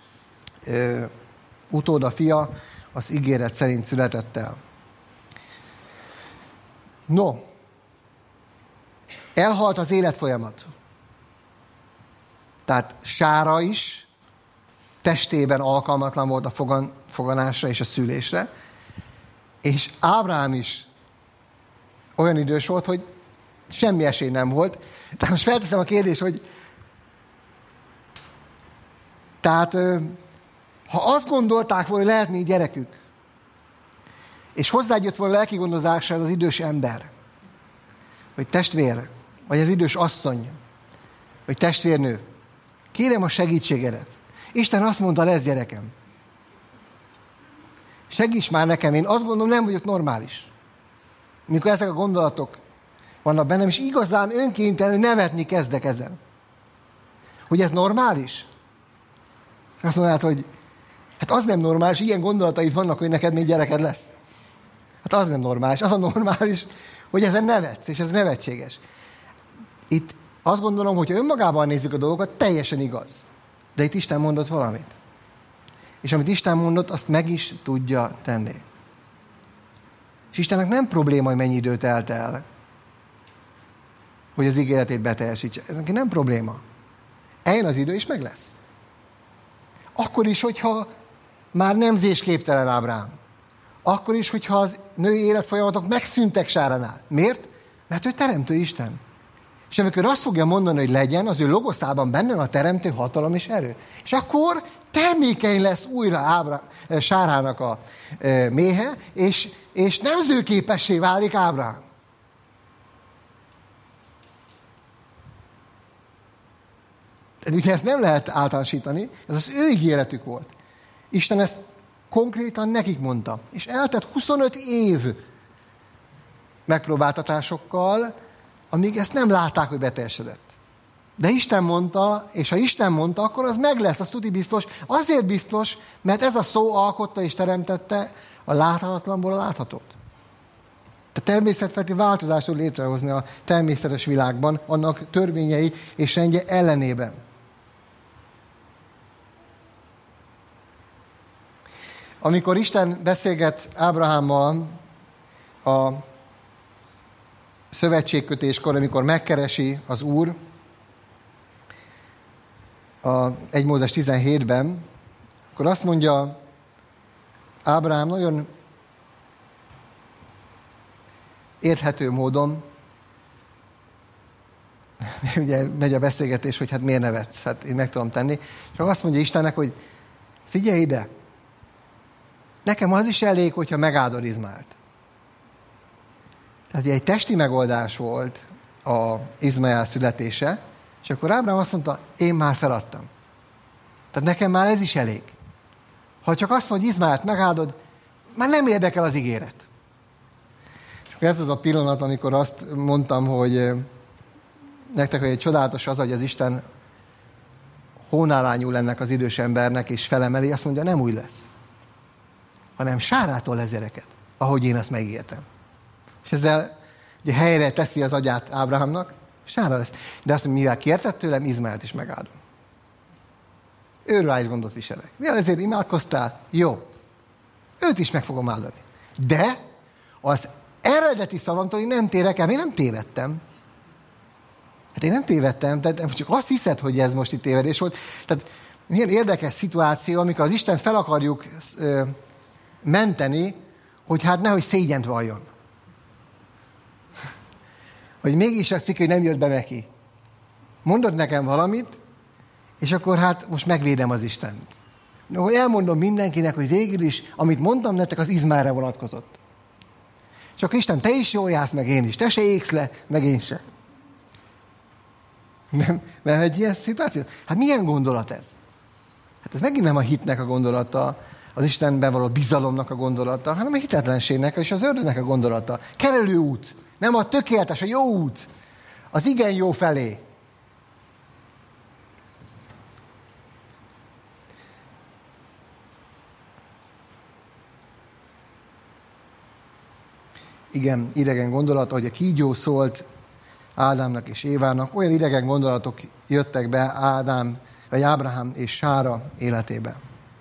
utóda fia, az ígéret szerint született el. No, elhalt az életfolyamat. Tehát Sára is testében alkalmatlan volt a foganásra és a szülésre, és Ábrahám is olyan idős volt, hogy semmi esély nem volt. Tehát most felteszem a kérdést, hogy tehát ha azt gondolták volna, hogy lehet még gyerekük, és hozzájött volna lelki gondozásra az idős ember, vagy testvér, vagy az idős asszony, vagy testvérnő, kérem a segítségedet. Isten azt mondta, lesz gyerekem. Segíts már nekem, én azt gondolom, nem vagyok normális. Mikor ezek a gondolatok vannak bennem, és igazán önkéntelenül nevetni kezdek ezen. Hogy ez normális? Azt mondod, hogy hát az nem normális, ilyen gondolataid vannak, hogy neked még gyereked lesz. Hát az nem normális. Az a normális, hogy ezen nevetsz, és ez nevetséges. Itt azt gondolom, hogy ha önmagában nézzük a dolgokat, teljesen igaz. De itt Isten mondott valamit. És amit Isten mondott, azt meg is tudja tenni. És Istennek nem probléma, hogy mennyi időt telt el, hogy az ígéretét beteljesítse. Ez neki nem probléma. Eljön az idő, és meg lesz. Akkor is, hogyha már nemzésképtelen Ábrahám. Akkor is, hogyha az női életfolyamatok megszűntek Sáránál. Miért? Mert ő teremtő Isten. És amikor azt fogja mondani, hogy legyen, az ő logoszában benne van a teremtő hatalom és erő. És akkor termékeny lesz újra Sárának a méhe, és nemzőképessé válik Ábrahám. Ugye ezt nem lehet általánosítani, ez az ő ígéretük volt. Isten ezt konkrétan nekik mondta. És eltett 25 év megpróbáltatásokkal, amíg ezt nem látták, hogy beteljesedett. De Isten mondta, és ha Isten mondta, akkor az meg lesz, az tuti biztos. Azért biztos, mert ez a szó alkotta és teremtette a láthatatlanból a láthatót. A természetfeletti változást tud létrehozni a természetes világban, annak törvényei és rendje ellenében. Amikor Isten beszélget Ábrahámmal a szövetségkötéskor, amikor megkeresi az Úr, a 1 Mózes 17-ben, akkor azt mondja Ábrahám nagyon érthető módon, ugye megy a beszélgetés, hogy hát miért nevetsz, hát én meg tudom tenni, csak azt mondja Istennek, hogy figyelj ide, nekem az is elég, hogyha megáldod Izmaelt. Tehát egy testi megoldás volt az Izmael születése, és akkor Ábrahám azt mondta, én már feladtam. Tehát nekem már ez is elég. Ha csak azt mondja, hogy Izmaelt megáldod, már nem érdekel az ígéret. És ez az a pillanat, amikor azt mondtam, hogy nektek, hogy egy csodálatos az, hogy az Isten hónálányul ennek az idős embernek, és felemeli, azt mondja, nem úgy lesz. Hanem Sárától lesz gyereket, ahogy én azt megértem. És ezzel ugye helyre teszi az agyát Ábrahámnak, Sára lesz. De azt mondja, mivel kértett tőlem, Izmaelt is megáldom. Őről rá is gondot viselek. Mivel ezért imádkoztál? Jó. Őt is meg fogom áldani. De az eredeti szavamtól én nem térek el. Én nem tévedtem. Hát én nem tévedtem, tehát csak azt hiszed, hogy ez most itt tévedés volt. Tehát milyen érdekes szituáció, amikor az Istent fel akarjuk menteni, hogy hát nehogy szégyent valljon. Hogy mégis a cikk, hogy nem jött be neki. Mondod nekem valamit, és akkor hát most megvédem az Istent. Hogy elmondom mindenkinek, hogy végül is, amit mondtam nektek, az Izmaelre vonatkozott. És akkor Isten, te is jól jársz, meg én is. Te se égsz le, meg én se. Nem, mert egy ilyen szituáció. Hát milyen gondolat ez? Hát ez megint nem a hitnek a gondolata, az Istenben való bizalomnak a gondolata, hanem a hitetlenségnek és az ördögnek a gondolata. Kerülő út. Nem a tökéletes, a jó út. Az igen jó felé. Igen, idegen gondolat, ahogy a kígyó szólt Ádámnak és Évának, olyan idegen gondolatok jöttek be Ábrahám és Sára életébe.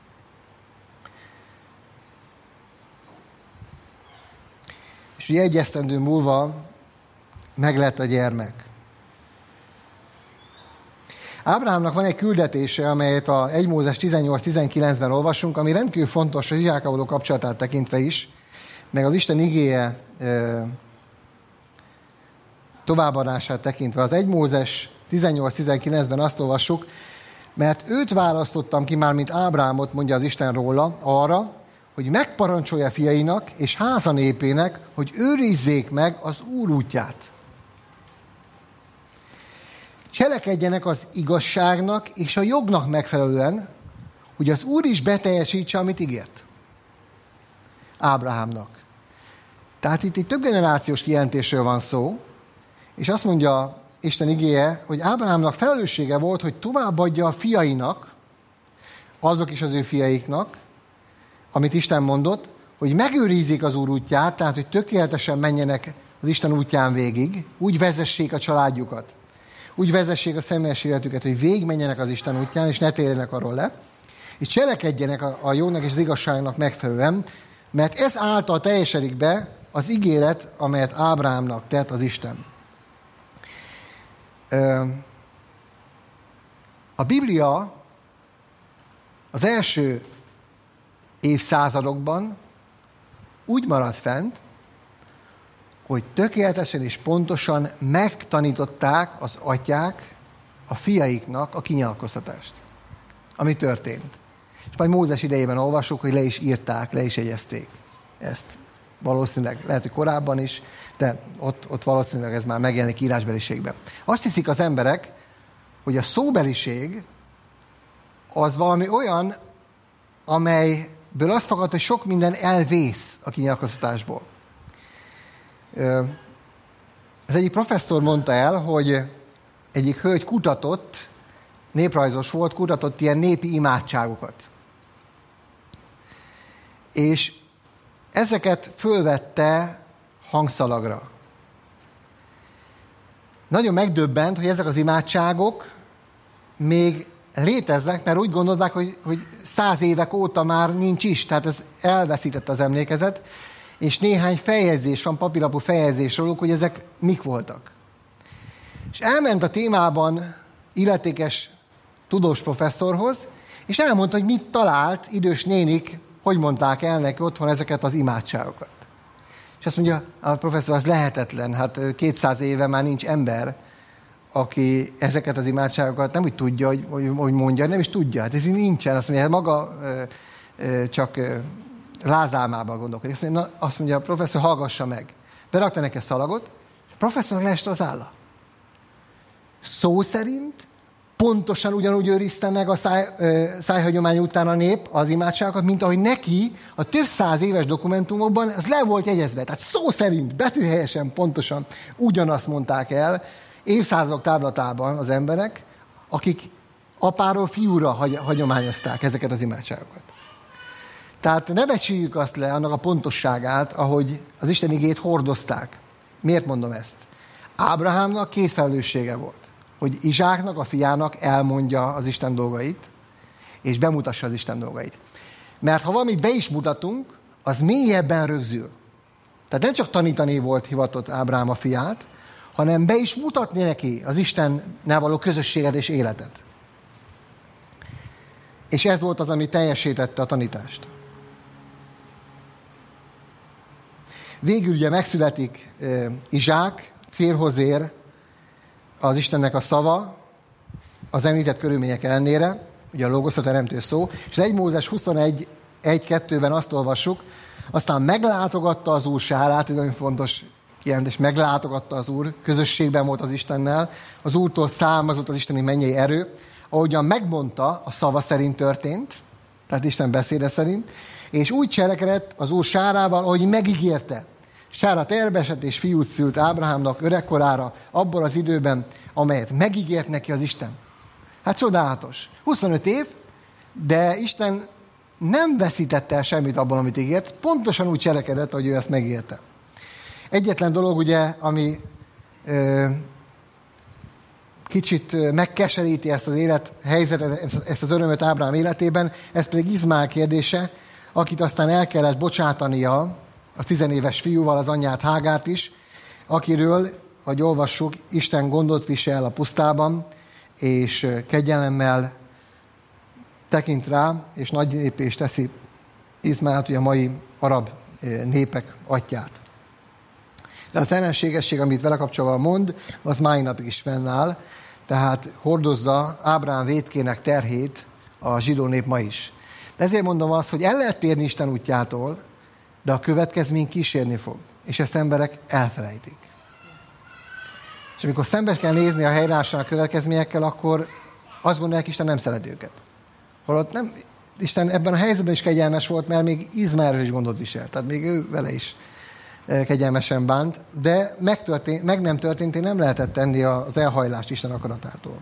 És ugye egy esztendő múlva meglett a gyermek. Ábrahámnak van egy küldetése, amelyet a 1 Mózes 18-19-ben olvasunk, ami rendkívül fontos az Izsákkal való kapcsolatát tekintve is, meg az Isten igéje továbbadását tekintve. Az 1 Mózes 18-19-ben azt olvassuk, mert őt választottam ki már, mint Ábrahámot, mondja az Isten róla, arra, hogy megparancsolja fiainak és háza népének, hogy őrizzék meg az Úr útját. Cselekedjenek az igazságnak és a jognak megfelelően, hogy az Úr is beteljesítse, amit ígért Ábrahámnak. Tehát itt egy több generációs kijelentésről van szó, és azt mondja Isten igéje, hogy Ábrahámnak felelőssége volt, hogy továbbadja a fiainak, azok is az ő fiaiknak, amit Isten mondott, hogy megőrizzék az Úr útját, tehát hogy tökéletesen menjenek az Isten útján végig, úgy vezessék a családjukat, úgy vezessék a személyes életüket, hogy végigmenjenek az Isten útján, és ne térjenek arról le, és cselekedjenek a jónak és az igazságnak megfelelően, mert ez által teljesedik be az ígéret, amelyet Ábrahámnak tett az Isten. A Biblia az első évszázadokban úgy maradt fent, hogy tökéletesen és pontosan megtanították az atyák a fiaiknak a kinyilatkoztatást, ami történt. És majd Mózes idejében olvassuk, hogy le is írták, le is jegyezték ezt. Valószínűleg, lehet, hogy korábban is, de ott valószínűleg ez már megjelenik írásbeliségben. Azt hiszik az emberek, hogy a szóbeliség az valami olyan, amelyből azt fakad, hogy sok minden elvész a kinyilatkoztatásból. Az egyik professzor mondta el, hogy egyik hölgy kutatott, néprajzos volt, kutatott ilyen népi imádságokat. És ezeket fölvette hangszalagra. Nagyon megdöbbent, hogy ezek az imádságok még léteznek, mert úgy gondolták, hogy 100 évek óta már nincs is, tehát ez elveszített az emlékezet, és néhány feljegyzés van, papírlapú feljegyzés róluk, hogy ezek mik voltak. És elment a témában illetékes tudós professzorhoz, és elmondta, hogy mit talált idős nénik, hogy mondták el neki otthon ezeket az imádságokat. És azt mondja, a professzor, az lehetetlen, hát 200 éve már nincs ember, aki ezeket az imádságokat nem úgy tudja, hogy mondja, nem is tudja. Hát ez így nincsen, azt mondja, maga csak lázálmában gondolkodik. Azt mondja, a professzor, hallgassa meg. Berakta neki a szalagot, a professzornak leesett az álla. Szó szerint pontosan ugyanúgy őrizte meg a szájhagyomány után a nép az imádságokat, mint ahogy neki a több 100 éves dokumentumokban ez le volt jegyezve. Tehát szó szerint, betűhelyesen, pontosan ugyanazt mondták el évszázadok távlatában az emberek, akik apáról fiúra hagyományozták ezeket az imádságokat. Tehát ne becsüljük azt le, annak a pontosságát, ahogy az Isten igét hordozták. Miért mondom ezt? Ábrahámnak 2 felelőssége volt. Hogy Izsáknak, a fiának elmondja az Isten dolgait, és bemutassa az Isten dolgait. Mert ha valamit be is mutatunk, az mélyebben rögzül. Tehát nem csak tanítani volt hivatott Ábrahám a fiát, hanem be is mutatni neki az Istennel való közösséget és életet. És ez volt az, ami teljesítette a tanítást. Végül ugye megszületik Izsák, célhoz ér az Istennek a szava, az említett körülmények ellenére, ugye a logos a teremtő szó, és 1 Mózes 21:1-2-ben azt olvassuk, aztán meglátogatta az Úr Sárát, ez nagyon fontos kijelentés, meglátogatta az Úr, közösségben volt az Istennel, az Úrtól származott az isteni mennyei erő, ahogyan megmondta, a szava szerint történt, tehát Isten beszéde szerint, és úgy cselekedett az Úr Sárával, ahogy megígérte. Sára tervesett és fiút szült Ábrahámnak öregkorára, abban az időben, amelyet megígért neki az Isten. Hát csodálatos. 25 év, de Isten nem veszítette el semmit abban, amit ígért, pontosan úgy cselekedett, ahogy ő ezt megígérte. Egyetlen dolog, ugye, ami kicsit megkeseríti ezt az élethelyzetet, ezt az örömöt Ábrahám életében, ez pedig Izmael kérdése, akit aztán el kellett bocsátania, a 10 éves fiúval, az anyját Hágárt is, akiről, ahogy olvassuk, Isten gondot visel a pusztában, és kegyelemmel tekint rá, és nagy népést teszi Izmaelt, ugye a mai arab népek atyját. De az ellenségesség, amit vele kapcsolatban mond, az mai napig is fennáll, tehát hordozza Ábrahám vétkének terhét a zsidó nép ma is. De ezért mondom azt, hogy el lehet térni Isten útjától, de a következmény kísérni fog. És ezt emberek elfelejtik. És amikor szembe kell nézni a helyreállással a következményekkel, akkor azt gondolják, Isten nem szeret őket. Holott nem, Isten ebben a helyzetben is kegyelmes volt, mert még Izmaelről is gondot viselt. Tehát még ő vele is kegyelmesen bánt, de meg nem történt, nem lehetett tenni az elhajlást Isten akaratától.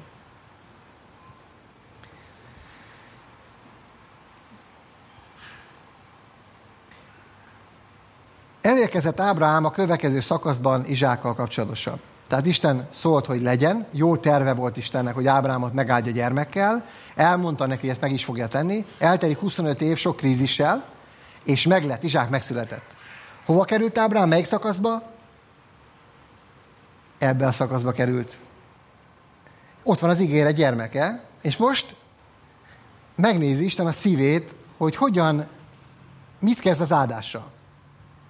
Elérkezett Ábrahám a következő szakaszban Izsákkal kapcsolatosan. Tehát Isten szólt, hogy legyen, jó terve volt Istennek, hogy Ábrahámot megáldja gyermekkel, elmondta neki, hogy ezt meg is fogja tenni, eltelik 25 év sok krízissel, és meglett, Izsák megszületett. Hova került Ábrahám? Melyik szakaszba? Ebbe a szakaszba került. Ott van az ígéret gyermeke, és most megnézi Isten a szívét, hogy mit kezd az áldással.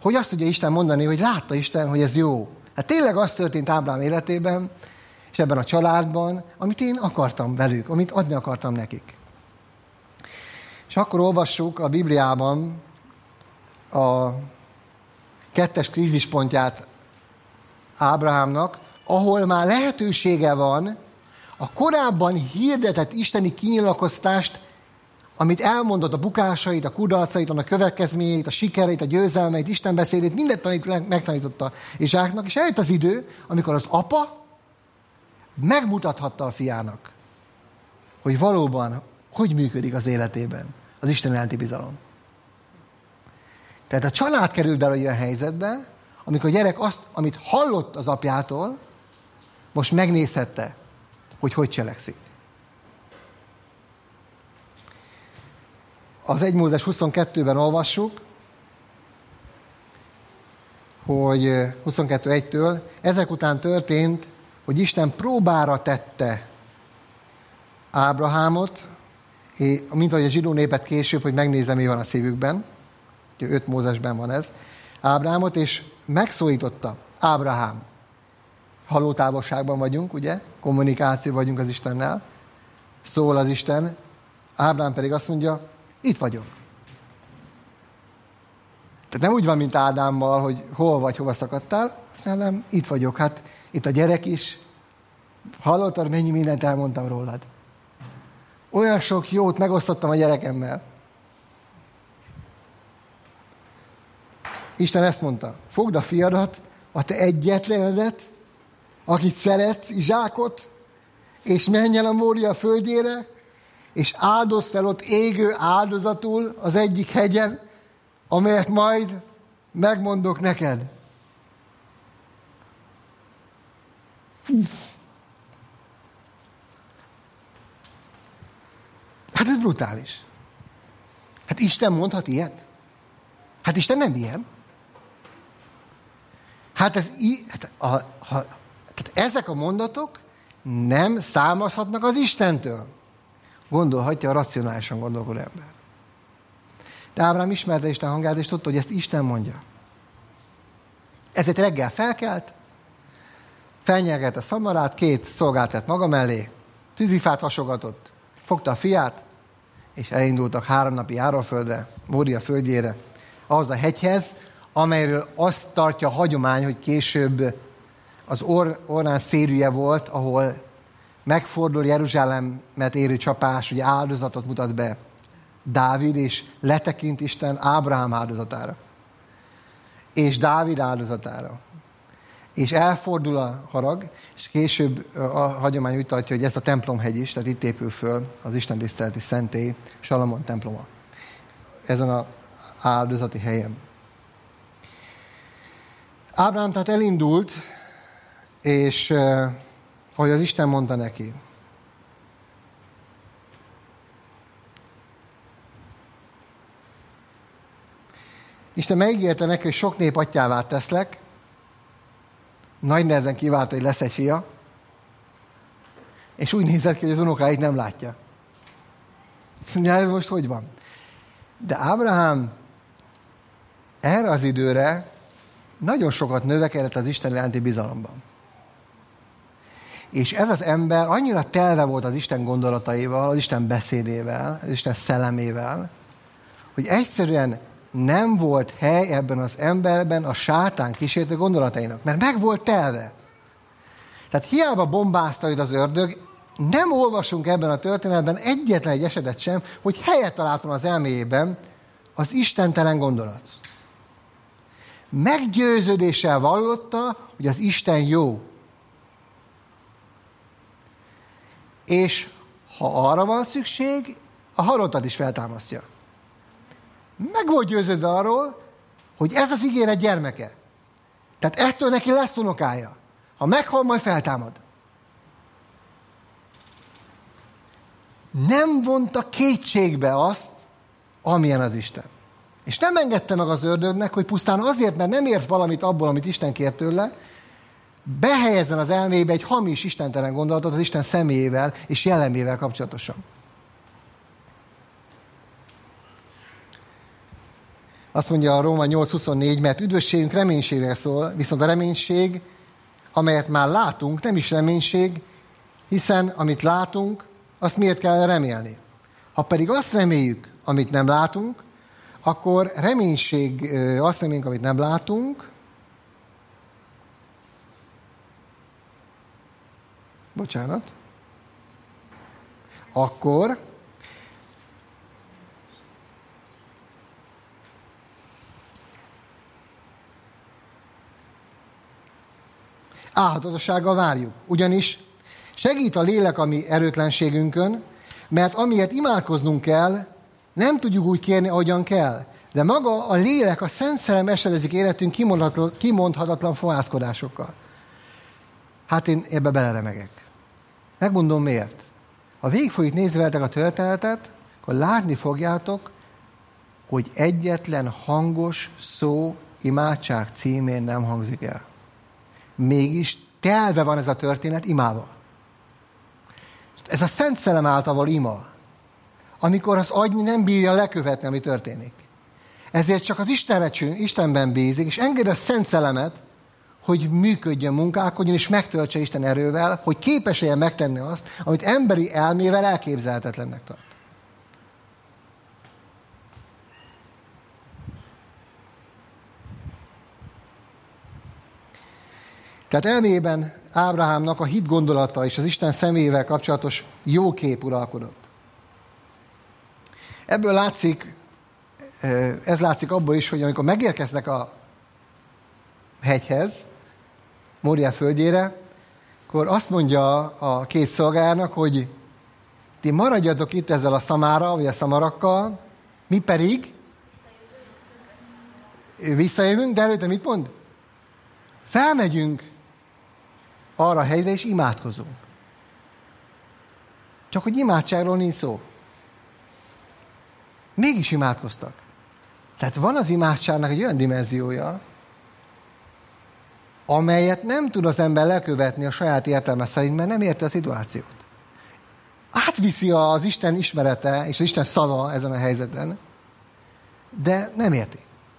hogy azt tudja Isten mondani, hogy látta Isten, hogy ez jó. Hát tényleg az történt Ábrahám életében, és ebben a családban, amit én akartam velük, amit adni akartam nekik. És akkor olvassuk a Bibliában a 2. krízispontját Ábrahámnak, ahol már lehetősége van a korábban hirdetett isteni kinyilatkoztást, amit elmondott, a bukásait, a kudarcait, a következményeit, a sikereit, a győzelmeit, Isten beszédét, mindent megtanította Izsáknak, és eljött az idő, amikor az apa megmutathatta a fiának, hogy valóban hogy működik az életében az Isten iránti bizalom. Tehát a család került bele olyan helyzetbe, amikor a gyerek azt, amit hallott az apjától, most megnézhette, hogy cselekszik. Az 1 Mózes 22-ben olvassuk, hogy 22.1-től ezek után történt, hogy Isten próbára tette Ábrahámot, mint ahogy a zsidó népet később, hogy megnézze, mi van a szívükben. 5 Mózesben van ez. Ábrahámot, és megszólította Ábrahám. Hallótávolságban vagyunk, ugye? Kommunikáció vagyunk az Istennel. Szól az Isten. Ábrahám pedig azt mondja, itt vagyok. Tehát nem úgy van, mint Ádámmal, hogy hol vagy, hova szakadtál, hanem itt vagyok. Hát itt a gyerek is. Hallottad, mennyi mindent elmondtam rólad. Olyan sok jót megosztottam a gyerekemmel. Isten ezt mondta, fogd a fiadat, a te egyetlenedet, akit szeretsz, Izsákot, és menj el a Mória földjére, és áldozz fel ott égő áldozatul az egyik hegyen, amelyet majd megmondok neked. Hát ez brutális. Hát Isten mondhat ilyet? Hát Isten nem ilyen. Tehát ezek a mondatok nem származhatnak az Istentől. Gondolhatja a racionálisan gondolkodó ember. De Ábrahám ismerte Isten hangját, és tudta, hogy ezt Isten mondja. Ezért reggel felkelt, felnyelgette a szamarát, 2 szolgált lett maga mellé, tűzifát hasogatott, fogta a fiát, és elindultak 3 napi járóföldre, Mória földjére, ahhoz a hegyhez, amelyről azt tartja a hagyomány, hogy később az Ornán szérűje volt, ahol megfordul Jeruzsálemet érő csapás, ugye áldozatot mutat be Dávid, és letekint Isten Ábrahám áldozatára. És Dávid áldozatára. És elfordul a harag, és később a hagyomány úgy tartja, hogy ez a templomhegy is, tehát itt épül föl az istentiszteleti szentély, Salamon temploma. Ezen az áldozati helyen. Ábrahám tehát elindult, és ahogy az Isten mondta neki. Isten megígérte neki, hogy sok nép atyává teszlek, nagy nehezen kiválta, hogy lesz egy fia, és úgy nézett ki, hogy az unokáit nem látja. Azt mondja, ez most hogy van? De Ábrahám erre az időre nagyon sokat növekedett az Isten iránti bizalomban. És ez az ember annyira telve volt az Isten gondolataival, az Isten beszédével, az Isten szellemével, hogy egyszerűen nem volt hely ebben az emberben a sátán kísértő gondolatainak, mert meg volt telve. Tehát hiába bombázta őt az ördög, nem olvasunk ebben a történetben egyetlen egy esetet sem, hogy helyet talált volna az elméjében az istentelen gondolat. Meggyőződéssel vallotta, hogy az Isten jó. És ha arra van szükség, a halottat is feltámasztja. Meg volt győződve arról, hogy ez az ígéret gyermeke. Tehát ettől neki lesz unokája. Ha meghal, majd feltámad. Nem vonta kétségbe azt, amilyen az Isten. És nem engedte meg az ördögnek, hogy pusztán azért, mert nem ért valamit abból, amit Isten kért tőle, behelyezzen az elmébe egy hamis istentelen gondolatot az Isten személyével és jellemével kapcsolatosan. Azt mondja a Róma 8:24, mert üdvösségünk reménységre szól, viszont a reménység, amelyet már látunk, nem is reménység, hiszen amit látunk, azt miért kell remélni? Ha pedig azt reméljük, amit nem látunk, akkor reménység, azt reméljük, amit nem látunk, bocsánat, akkor álhatatossággal várjuk. Ugyanis segít a lélek a mi erőtlenségünkön, mert amiért imádkoznunk kell, nem tudjuk úgy kérni, ahogyan kell. De maga a lélek, a Szent Szellem esedezik életünk kimondhatatlan fohászkodásokkal. Hát én ebbe beleremegek. Megmondom miért. Ha végig fogjuk nézni veletek a történetet, akkor látni fogjátok, hogy egyetlen hangos szó imádság címén nem hangzik el. Mégis telve van ez a történet imával. Ez a Szent Szellem által való ima, amikor az agy nem bírja lekövetni, ami történik. Ezért csak az Istenben bízik, és engedi a Szent Szellemet, hogy működjön, munkálkodjon, és megtöltse Isten erővel, hogy képes legyen megtenni azt, amit emberi elmével elképzelhetetlennek tart. Tehát elméjében Ábrahámnak a hit gondolata és az Isten személyével kapcsolatos jó kép uralkodott. Ebből látszik, ez látszik abból is, hogy amikor megérkeznek a hegyhez, Mória földjére, akkor azt mondja a két szolgájának, hogy ti maradjatok itt ezzel a szamára, vagy a szamarakkal, mi pedig visszajövünk, de előtte mit mond? Felmegyünk arra a hegyre, és imádkozunk. Csak hogy imádságról nincs szó. Mégis imádkoztak. Tehát van az imádságnak egy olyan dimenziója, amelyet nem tud az ember lekövetni a saját értelme szerint, mert nem érti a szituációt. Átviszi az Isten ismerete és az Isten szava ezen a helyzeten, de nem érti.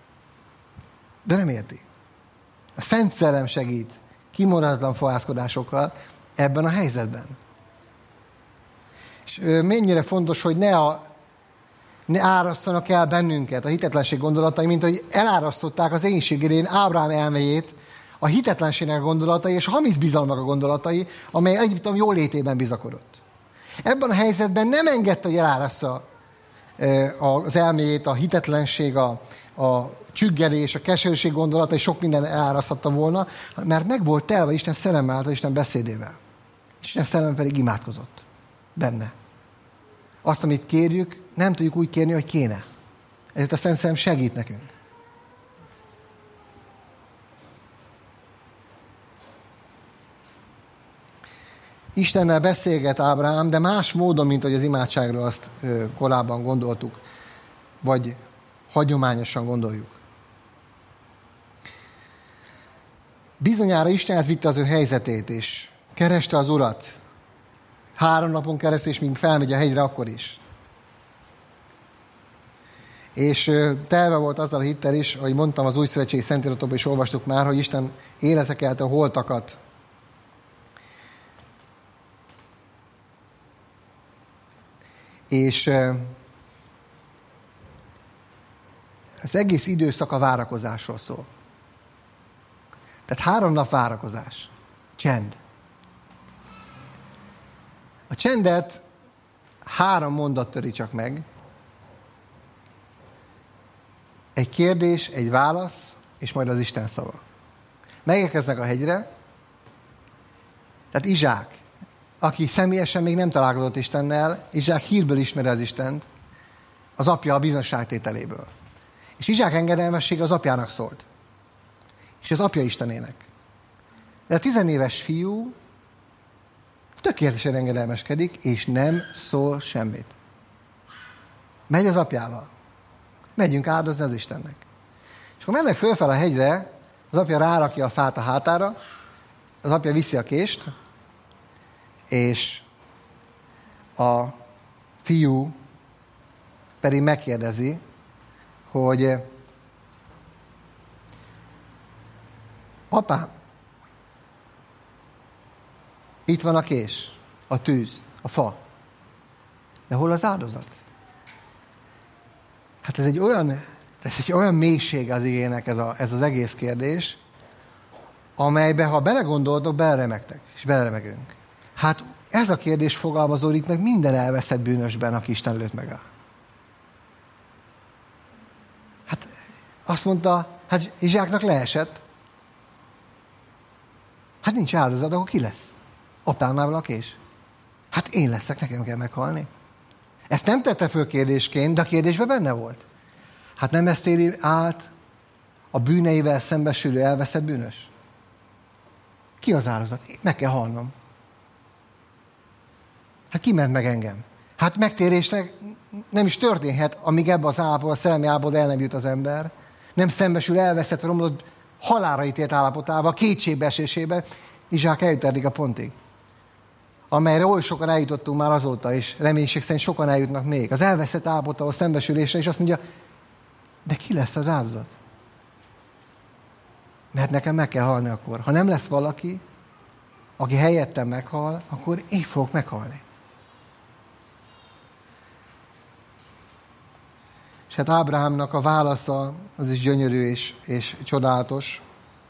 A Szent Szellem segít kimondhatatlan fohászkodásokkal ebben a helyzetben. És mennyire fontos, hogy ne árasztanak el bennünket a hitetlenség gondolatai, mint hogy elárasztották az énség idején Ábrahám elméjét, a hitetlenségnek a gondolatai és a hamis bizalmak a gondolatai, amely Egyiptom jólétében bizakodott. Ebben a helyzetben nem engedte, hogy elárassza az elméjét, a hitetlenség, a csüggelés, a keserűség gondolata, és sok minden eláraszthatta volna, mert meg volt telve Isten szellemmel által, Isten beszédével. És Isten szellem pedig imádkozott benne. Azt, amit kérjük, nem tudjuk úgy kérni, hogy kéne. Ezért a Szent Szellem segít nekünk. Istennel beszélget Ábrahám, de más módon, mint hogy az imádságról azt korábban gondoltuk, vagy hagyományosan gondoljuk. Bizonyára Istenhez vitte az ő helyzetét, és kereste az Urat 3 napon keresztül, és míg felmegy a hegyre, akkor is. És telve volt azzal a hittel is, ahogy mondtam, az Új Szövetségi Szentíratokban is olvastuk már, hogy Isten életre kelte a holtakat. És az egész időszak a várakozásról szól. Tehát 3 nap várakozás. Csend. A csendet 3 mondat töri csak meg. Egy kérdés, egy válasz, és majd az Isten szava. Megérkeznek a hegyre, tehát Izsák, aki személyesen még nem találkozott Istennel, Izsák hírből ismeri az Istent, az apja a bizonságtételéből. És Izsák engedelmessége az apjának szólt. És az apja Istenének. De a 10 éves fiú tökéletesen engedelmeskedik, és nem szól semmit. Megy az apjával. Megyünk áldozni az Istennek. És akkor mennek fölfel a hegyre, az apja rárakja a fát a hátára, az apja viszi a kést, és a fiú pedig megkérdezi, hogy apám, itt van a kés, a tűz, a fa. De hol az áldozat? Hát ez egy olyan mélység az igének ez az egész kérdés, amelybe, ha belegondoltok, beleremegtek, és beleremegünk. Hát ez a kérdés fogalmazódik meg minden elveszett bűnösben, aki Isten előtt megáll. Hát azt mondta, hát Izsáknak leesett. Hát nincs áldozat, akkor ki lesz? Apámnál van a kés. Hát én leszek, nekem kell meghalni. Ezt nem tette föl kérdésként, de a kérdésben benne volt. Hát nem ezt éri át a bűneivel szembesülő elveszett bűnös? Ki az áldozat? Meg kell halnom. Hát ki ment meg engem? Hát megtérésnek nem is történhet, amíg ebbe az állapotban, a szellemi állapotban el nem jut az ember. Nem szembesül elveszett, romlott, halálra ítélt állapotával, kétségbeesésében. Izsák eljut eddig a pontig, amelyre oly sokan eljutottunk már azóta, és reménység szerint sokan eljutnak még. Az elveszett állapotával szembesülésre, és azt mondja, de ki lesz az áldozat? Mert nekem meg kell halni akkor. Ha nem lesz valaki, aki helyettem meghal, akkor én fogok meghalni. És hát Ábrahámnak a válasza az is gyönyörű és csodálatos.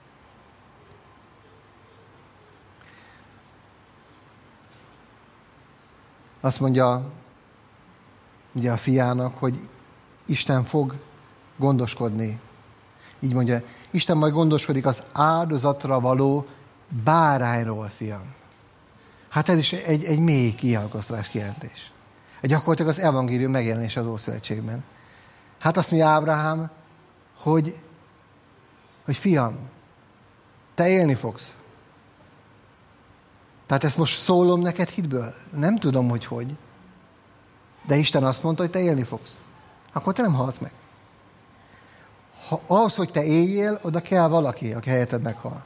Azt mondja ugye a fiának, hogy Isten fog gondoskodni. Így mondja, Isten majd gondoskodik az áldozatra való bárányról, fiam. Hát ez is egy mély kihalkoztatás kijelentés. Gyakorlatilag az evangélium megjelenés az Ószövetségben. Hát azt mondja Ábrahám, hogy fiam, te élni fogsz. Tehát ezt most szólom neked hitből? Nem tudom, hogy. De Isten azt mondta, hogy te élni fogsz. Akkor te nem halsz meg. Ahhoz, hogy te éljél, oda kell valaki, aki helyetted meghal.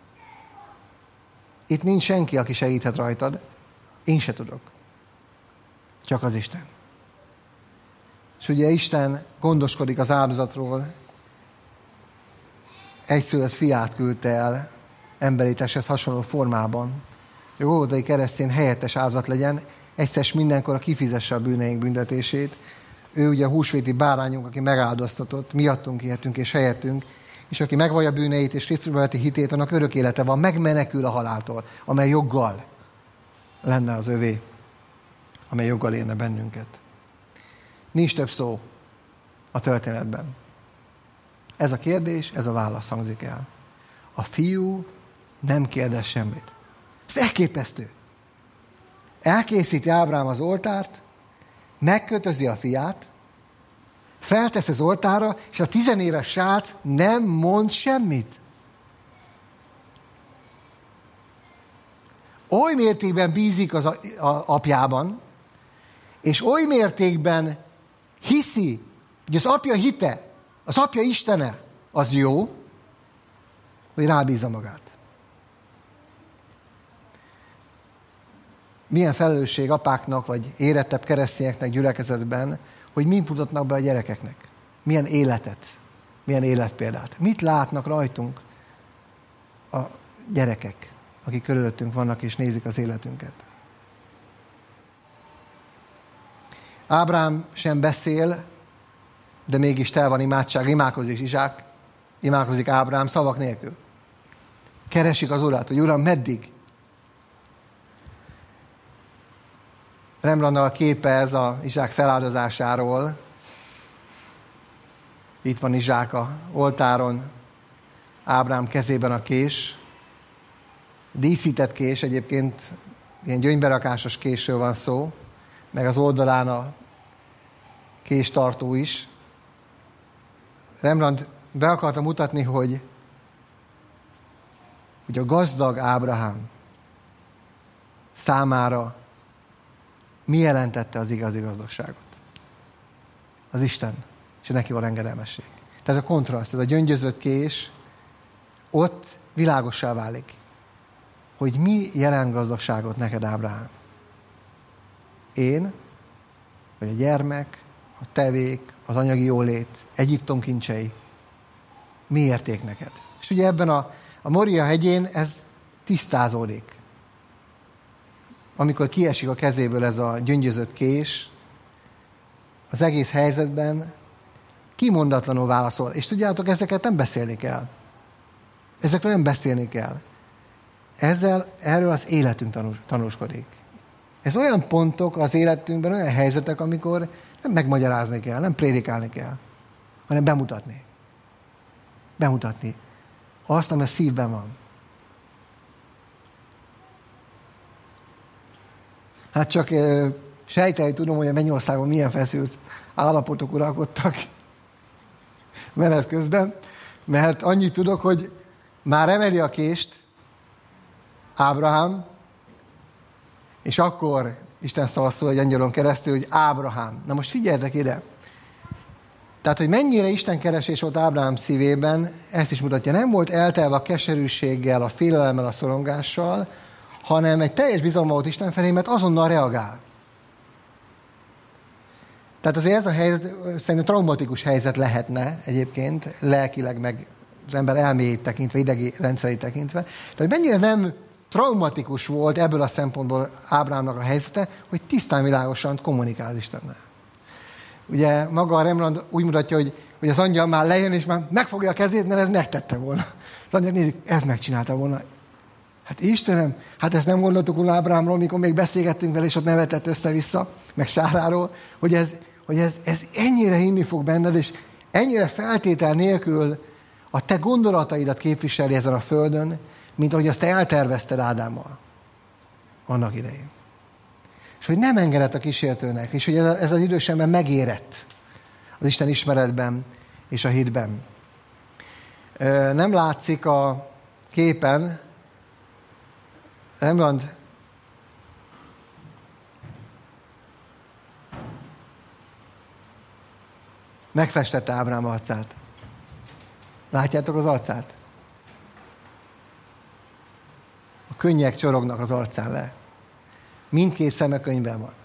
Itt nincs senki, aki segíthet rajtad. Én se tudok. Csak az Isten. És ugye Isten gondoskodik az áldozatról. Egyszülött fiát küldte el emberi testhez hasonló formában. Hogy a golgotai keresztjén helyettes áldozat legyen, egyszer mindenkorra kifizesse a bűneink büntetését. Ő ugye a húsvéti bárányunk, aki megáldoztatott, miattunk ihetünk és helyettünk, és aki megvallja bűneit és Krisztusba veti hitét, annak örök élete van, megmenekül a haláltól, amely joggal lenne az övé, amely joggal érne bennünket. Nincs több szó a történetben. Ez a kérdés, ez a válasz hangzik el. A fiú nem kérdez semmit. Ez elképesztő. Elkészíti Ábrahám az oltárt, megkötözi a fiát, feltesz az oltára, és a 10 éves srác nem mond semmit. Oly mértékben bízik az apjában, és oly mértékben hiszi, hogy az apja hite, az apja Istene, az jó, hogy rábízza magát. Milyen felelősség apáknak, vagy érettebb keresztényeknek gyülekezetben, hogy mi mutatnak be a gyerekeknek. Milyen életet, milyen életpéldát. Mit látnak rajtunk a gyerekek, akik körülöttünk vannak és nézik az életünket. Ábrahám sem beszél, de mégis tel van imádság, imádkozik Izsák, imádkozik Ábrahám szavak nélkül. Keresik az Urat, hogy Uram, meddig? Rembrandtnal a képe ez a Izsák feláldozásáról. Itt van Izsák a oltáron, Ábrahám kezében a kés. Díszített kés, egyébként ilyen gyöngyberakásos késről van szó, meg az oldalán a késtartó is. Rembrandt be akarta mutatni, hogy a gazdag Ábrahám számára mi jelentette az igazi gazdagságot? Az Isten, és neki van engedelmesség. Tehát a kontraszt, ez a gyöngyözött kés, ott világossá válik, hogy mi jelent gazdagságot neked, Ábrahám. Én, vagy a gyermek, a tevék, az anyagi jólét, Egyiptom kincsei, mi érték neked? És ugye ebben a A Moria hegyén ez tisztázódik. Amikor kiesik a kezéből ez a gyöngyözött kés, az egész helyzetben kimondatlanul válaszol. És tudjátok, ezeket nem beszélni kell. Ezekről nem beszélni kell. Erről az életünk tanúskodik. Ez olyan pontok az életünkben, olyan helyzetek, amikor nem megmagyarázni kell, nem prédikálni kell, hanem bemutatni. Bemutatni azt, ami a szívben van. Hát csak sejtelni tudom, hogy a Mennyországban milyen feszült állapotok uralkodtak menet közben, mert annyit tudok, hogy már emeli a kést Ábrahám, és akkor Isten szavazol egy angyalon keresztül, hogy Ábrahám. Na most figyeljetek ide! Tehát, hogy mennyire Isten keresés volt Ábrahám szívében, ezt is mutatja. Nem volt eltelve a keserűséggel, a félelemmel, a szorongással, hanem egy teljes bizalma volt Isten felé, mert azonnal reagál. Tehát azért ez a helyzet szerintem traumatikus helyzet lehetne egyébként, lelkileg, meg az ember elméjét tekintve, idegi rendszerét tekintve. De hogy mennyire nem traumatikus volt ebből a szempontból Ábrahámnak a helyzete, hogy tisztán világosan kommunikál Istennel. Ugye maga a Rembrandt úgy mutatja, hogy az angyal már lejön, és már megfogja a kezét, mert ez megtette volna. Az angyal nézik, ez megcsinálta volna. Hát Istenem, hát ezt nem gondoltuk volna Ábrahámról, mikor még beszélgettünk vele, és ott nevetett össze-vissza, meg Sáráról, hogy ez ennyire hinni fog benned, és ennyire feltétel nélkül a te gondolataidat képviseli ezen a földön, mint ahogy azt te eltervezted Ádámmal annak idején. És hogy nem engedett a kísértőnek, és hogy ez az idős ember megérett az Isten ismeretben és a hitben. Nem látszik a képen, Rembrandt megfestette Ábrahám arcát. Látjátok az arcát? A könnyek csorognak az arcán le. Mindkét szeme könyvben van.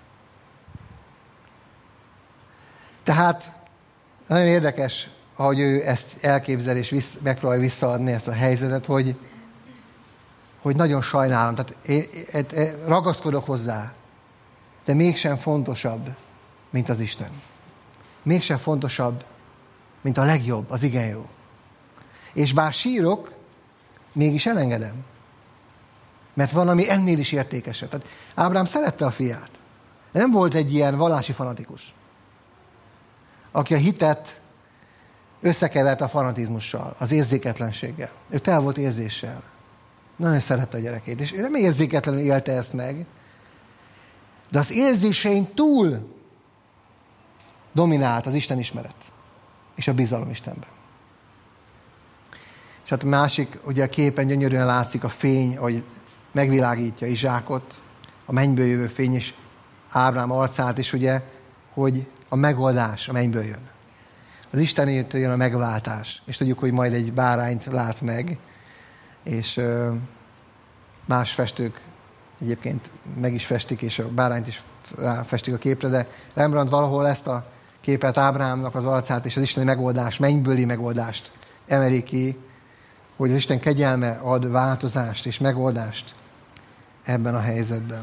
Tehát nagyon érdekes, ahogy ő ezt elképzel, és megpróbálja visszaadni ezt a helyzetet, hogy nagyon sajnálom, tehát ragaszkodok hozzá, de mégsem fontosabb, mint az Isten. Mégsem fontosabb, mint a legjobb, az igen jó. És bár sírok, mégis elengedem. Mert valami ennél is értékesebb. Tehát Ábrahám szerette a fiát. De nem volt egy ilyen vallási fanatikus, aki a hitet összekevert a fanatizmussal, az érzéketlenséggel. Ő tele volt érzéssel. Nagyon szerette a gyerekét. És ő nem érzéketlenül élte ezt meg, de az érzésein túl dominált az Isten ismeret és a bizalom Istenben. És hát a másik, ugye a képen gyönyörűen látszik a fény, hogy megvilágítja Izsákot, a mennyből jövő fény és Ábrahám arcát is, ugye, hogy a megoldás a mennyből jön. Az Istenétől jön a megváltás. És tudjuk, hogy majd egy bárányt lát meg, és más festők egyébként meg is festik, és a bárányt is festik a képre, de Rembrandt valahol ezt a képet, Ábrahámnak az arcát és az isteni megoldás, mennybőli megoldást emeli ki, hogy az Isten kegyelme ad változást és megoldást ebben a helyzetben.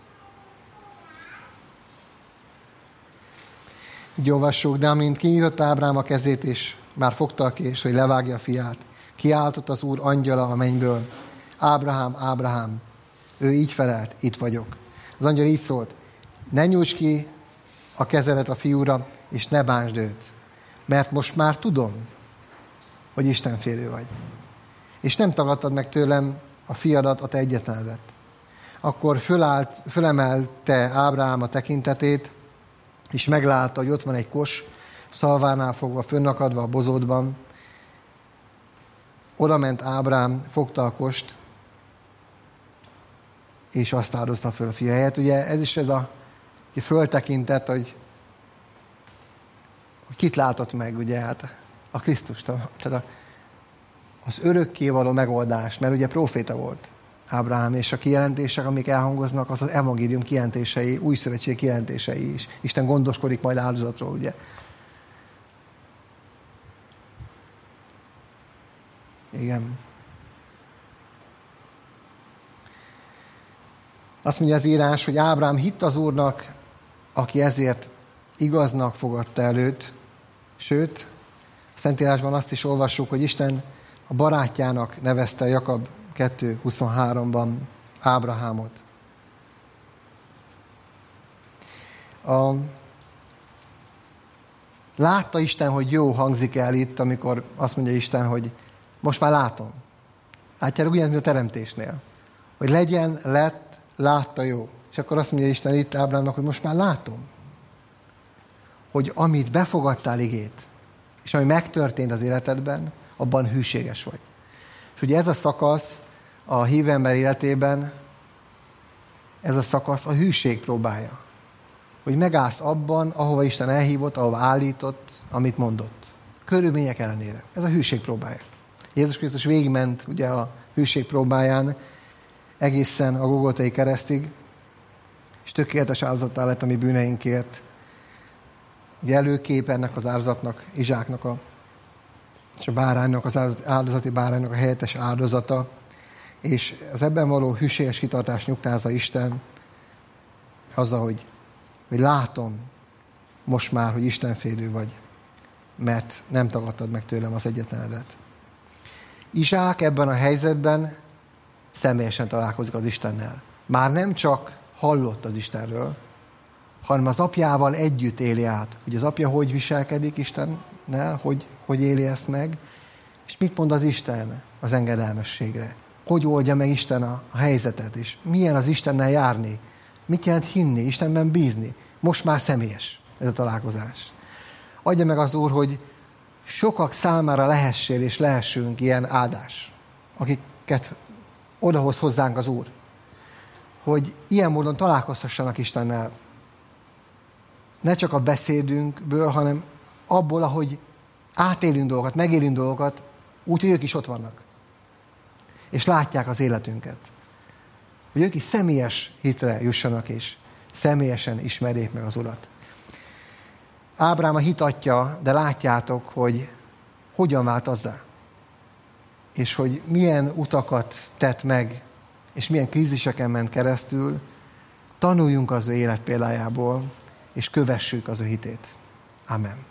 Így olvassuk, de amint kinyitotta Ábrahám a kezét, és már fogta a kést, hogy levágja a fiát, kiáltott az Úr angyala a mennyből, Ábrahám, Ábrahám. Ő így felelt, itt vagyok. Az angyal így szólt, ne nyújts ki a kezedet a fiúra, és ne bántsd őt, mert most már tudom, hogy Isten félő vagy. És nem tagadtad meg tőlem a fiadat, a te egyetlenedet. Akkor fölemelte Ábrahám a tekintetét, és meglátta, hogy ott van egy kos, szalvánál fogva, fönnakadva a bozótban. Oda ment Ábrahám, fogta a kost, és azt áldozta föl a fia helyett. Ugye ez is ez a föltekintett, hogy kit látott meg, ugye, hát a Krisztust, tehát az örökkévaló megoldást, mert ugye próféta volt Ábrahám, és a kijelentések, amik elhangoznak, az evangélium kijelentései, új szövetség kijelentései is. Isten gondoskodik majd áldozatról, ugye. Igen. Azt mondja az írás, hogy Ábrám hitt az Úrnak, aki ezért igaznak fogadta el őt. Sőt, a Szentírásban azt is olvassuk, hogy Isten a barátjának nevezte Jakab 2.23-ban Ábrahámot. Látta Isten, hogy jó hangzik el itt, amikor azt mondja Isten, hogy most már látom. Látjátok, ugyanaz, mint a teremtésnél. Hogy legyen, lett, látta jó. És akkor azt mondja Isten itt Ábrámnak, hogy most már látom, hogy amit befogadtál igét, és ami megtörtént az életedben, abban hűséges vagy. És ugye ez a szakasz a hívő ember életében, ez a szakasz a hűség próbája. Hogy megállsz abban, ahova Isten elhívott, ahova állított, amit mondott. Körülmények ellenére. Ez a hűség próbája. Jézus Krisztus végigment ugye a hűség próbáján egészen a Golgotai keresztig, és tökéletes áldozattá lett a mi bűneinkért. Ugye előkép ennek az áldozatnak, Izsáknak és a báránynak, az áldozati báránynak a helyettes áldozata, és az ebben való hűséges kitartás nyugtázza Isten azzal, hogy látom most már, hogy Istenfélő vagy, mert nem tagadtad meg tőlem az egyetlenedet. Izsák ebben a helyzetben személyesen találkozik az Istennel. Már nem csak hallott az Istenről, hanem az apjával együtt éli át, hogy az apja hogy viselkedik Istennel, hogy éli ezt meg, és mit mond az Isten az engedelmességre. Hogy oldja meg Isten a helyzetet, és milyen az Istennel járni, mit jelent hinni, Istenben bízni. Most már személyes ez a találkozás. Adja meg az Úr, hogy sokak számára lehessél és lehessünk ilyen áldás, akiket odahoz hozzánk az Úr. Hogy ilyen módon találkozhassanak Istennel. Ne csak a beszédünkből, hanem abból, ahogy átélünk dolgokat, megélünk dolgokat, úgy, hogy ők is ott vannak. És látják az életünket. Hogy ők is személyes hitre jussanak, és személyesen ismerjék meg az Urat. Ábrám a hit atya, de látjátok, hogy hogyan vált azzá. És hogy milyen utakat tett meg, és milyen kríziseken ment keresztül. Tanuljunk az ő életpéldájából, és kövessük az ő hitét. Amen.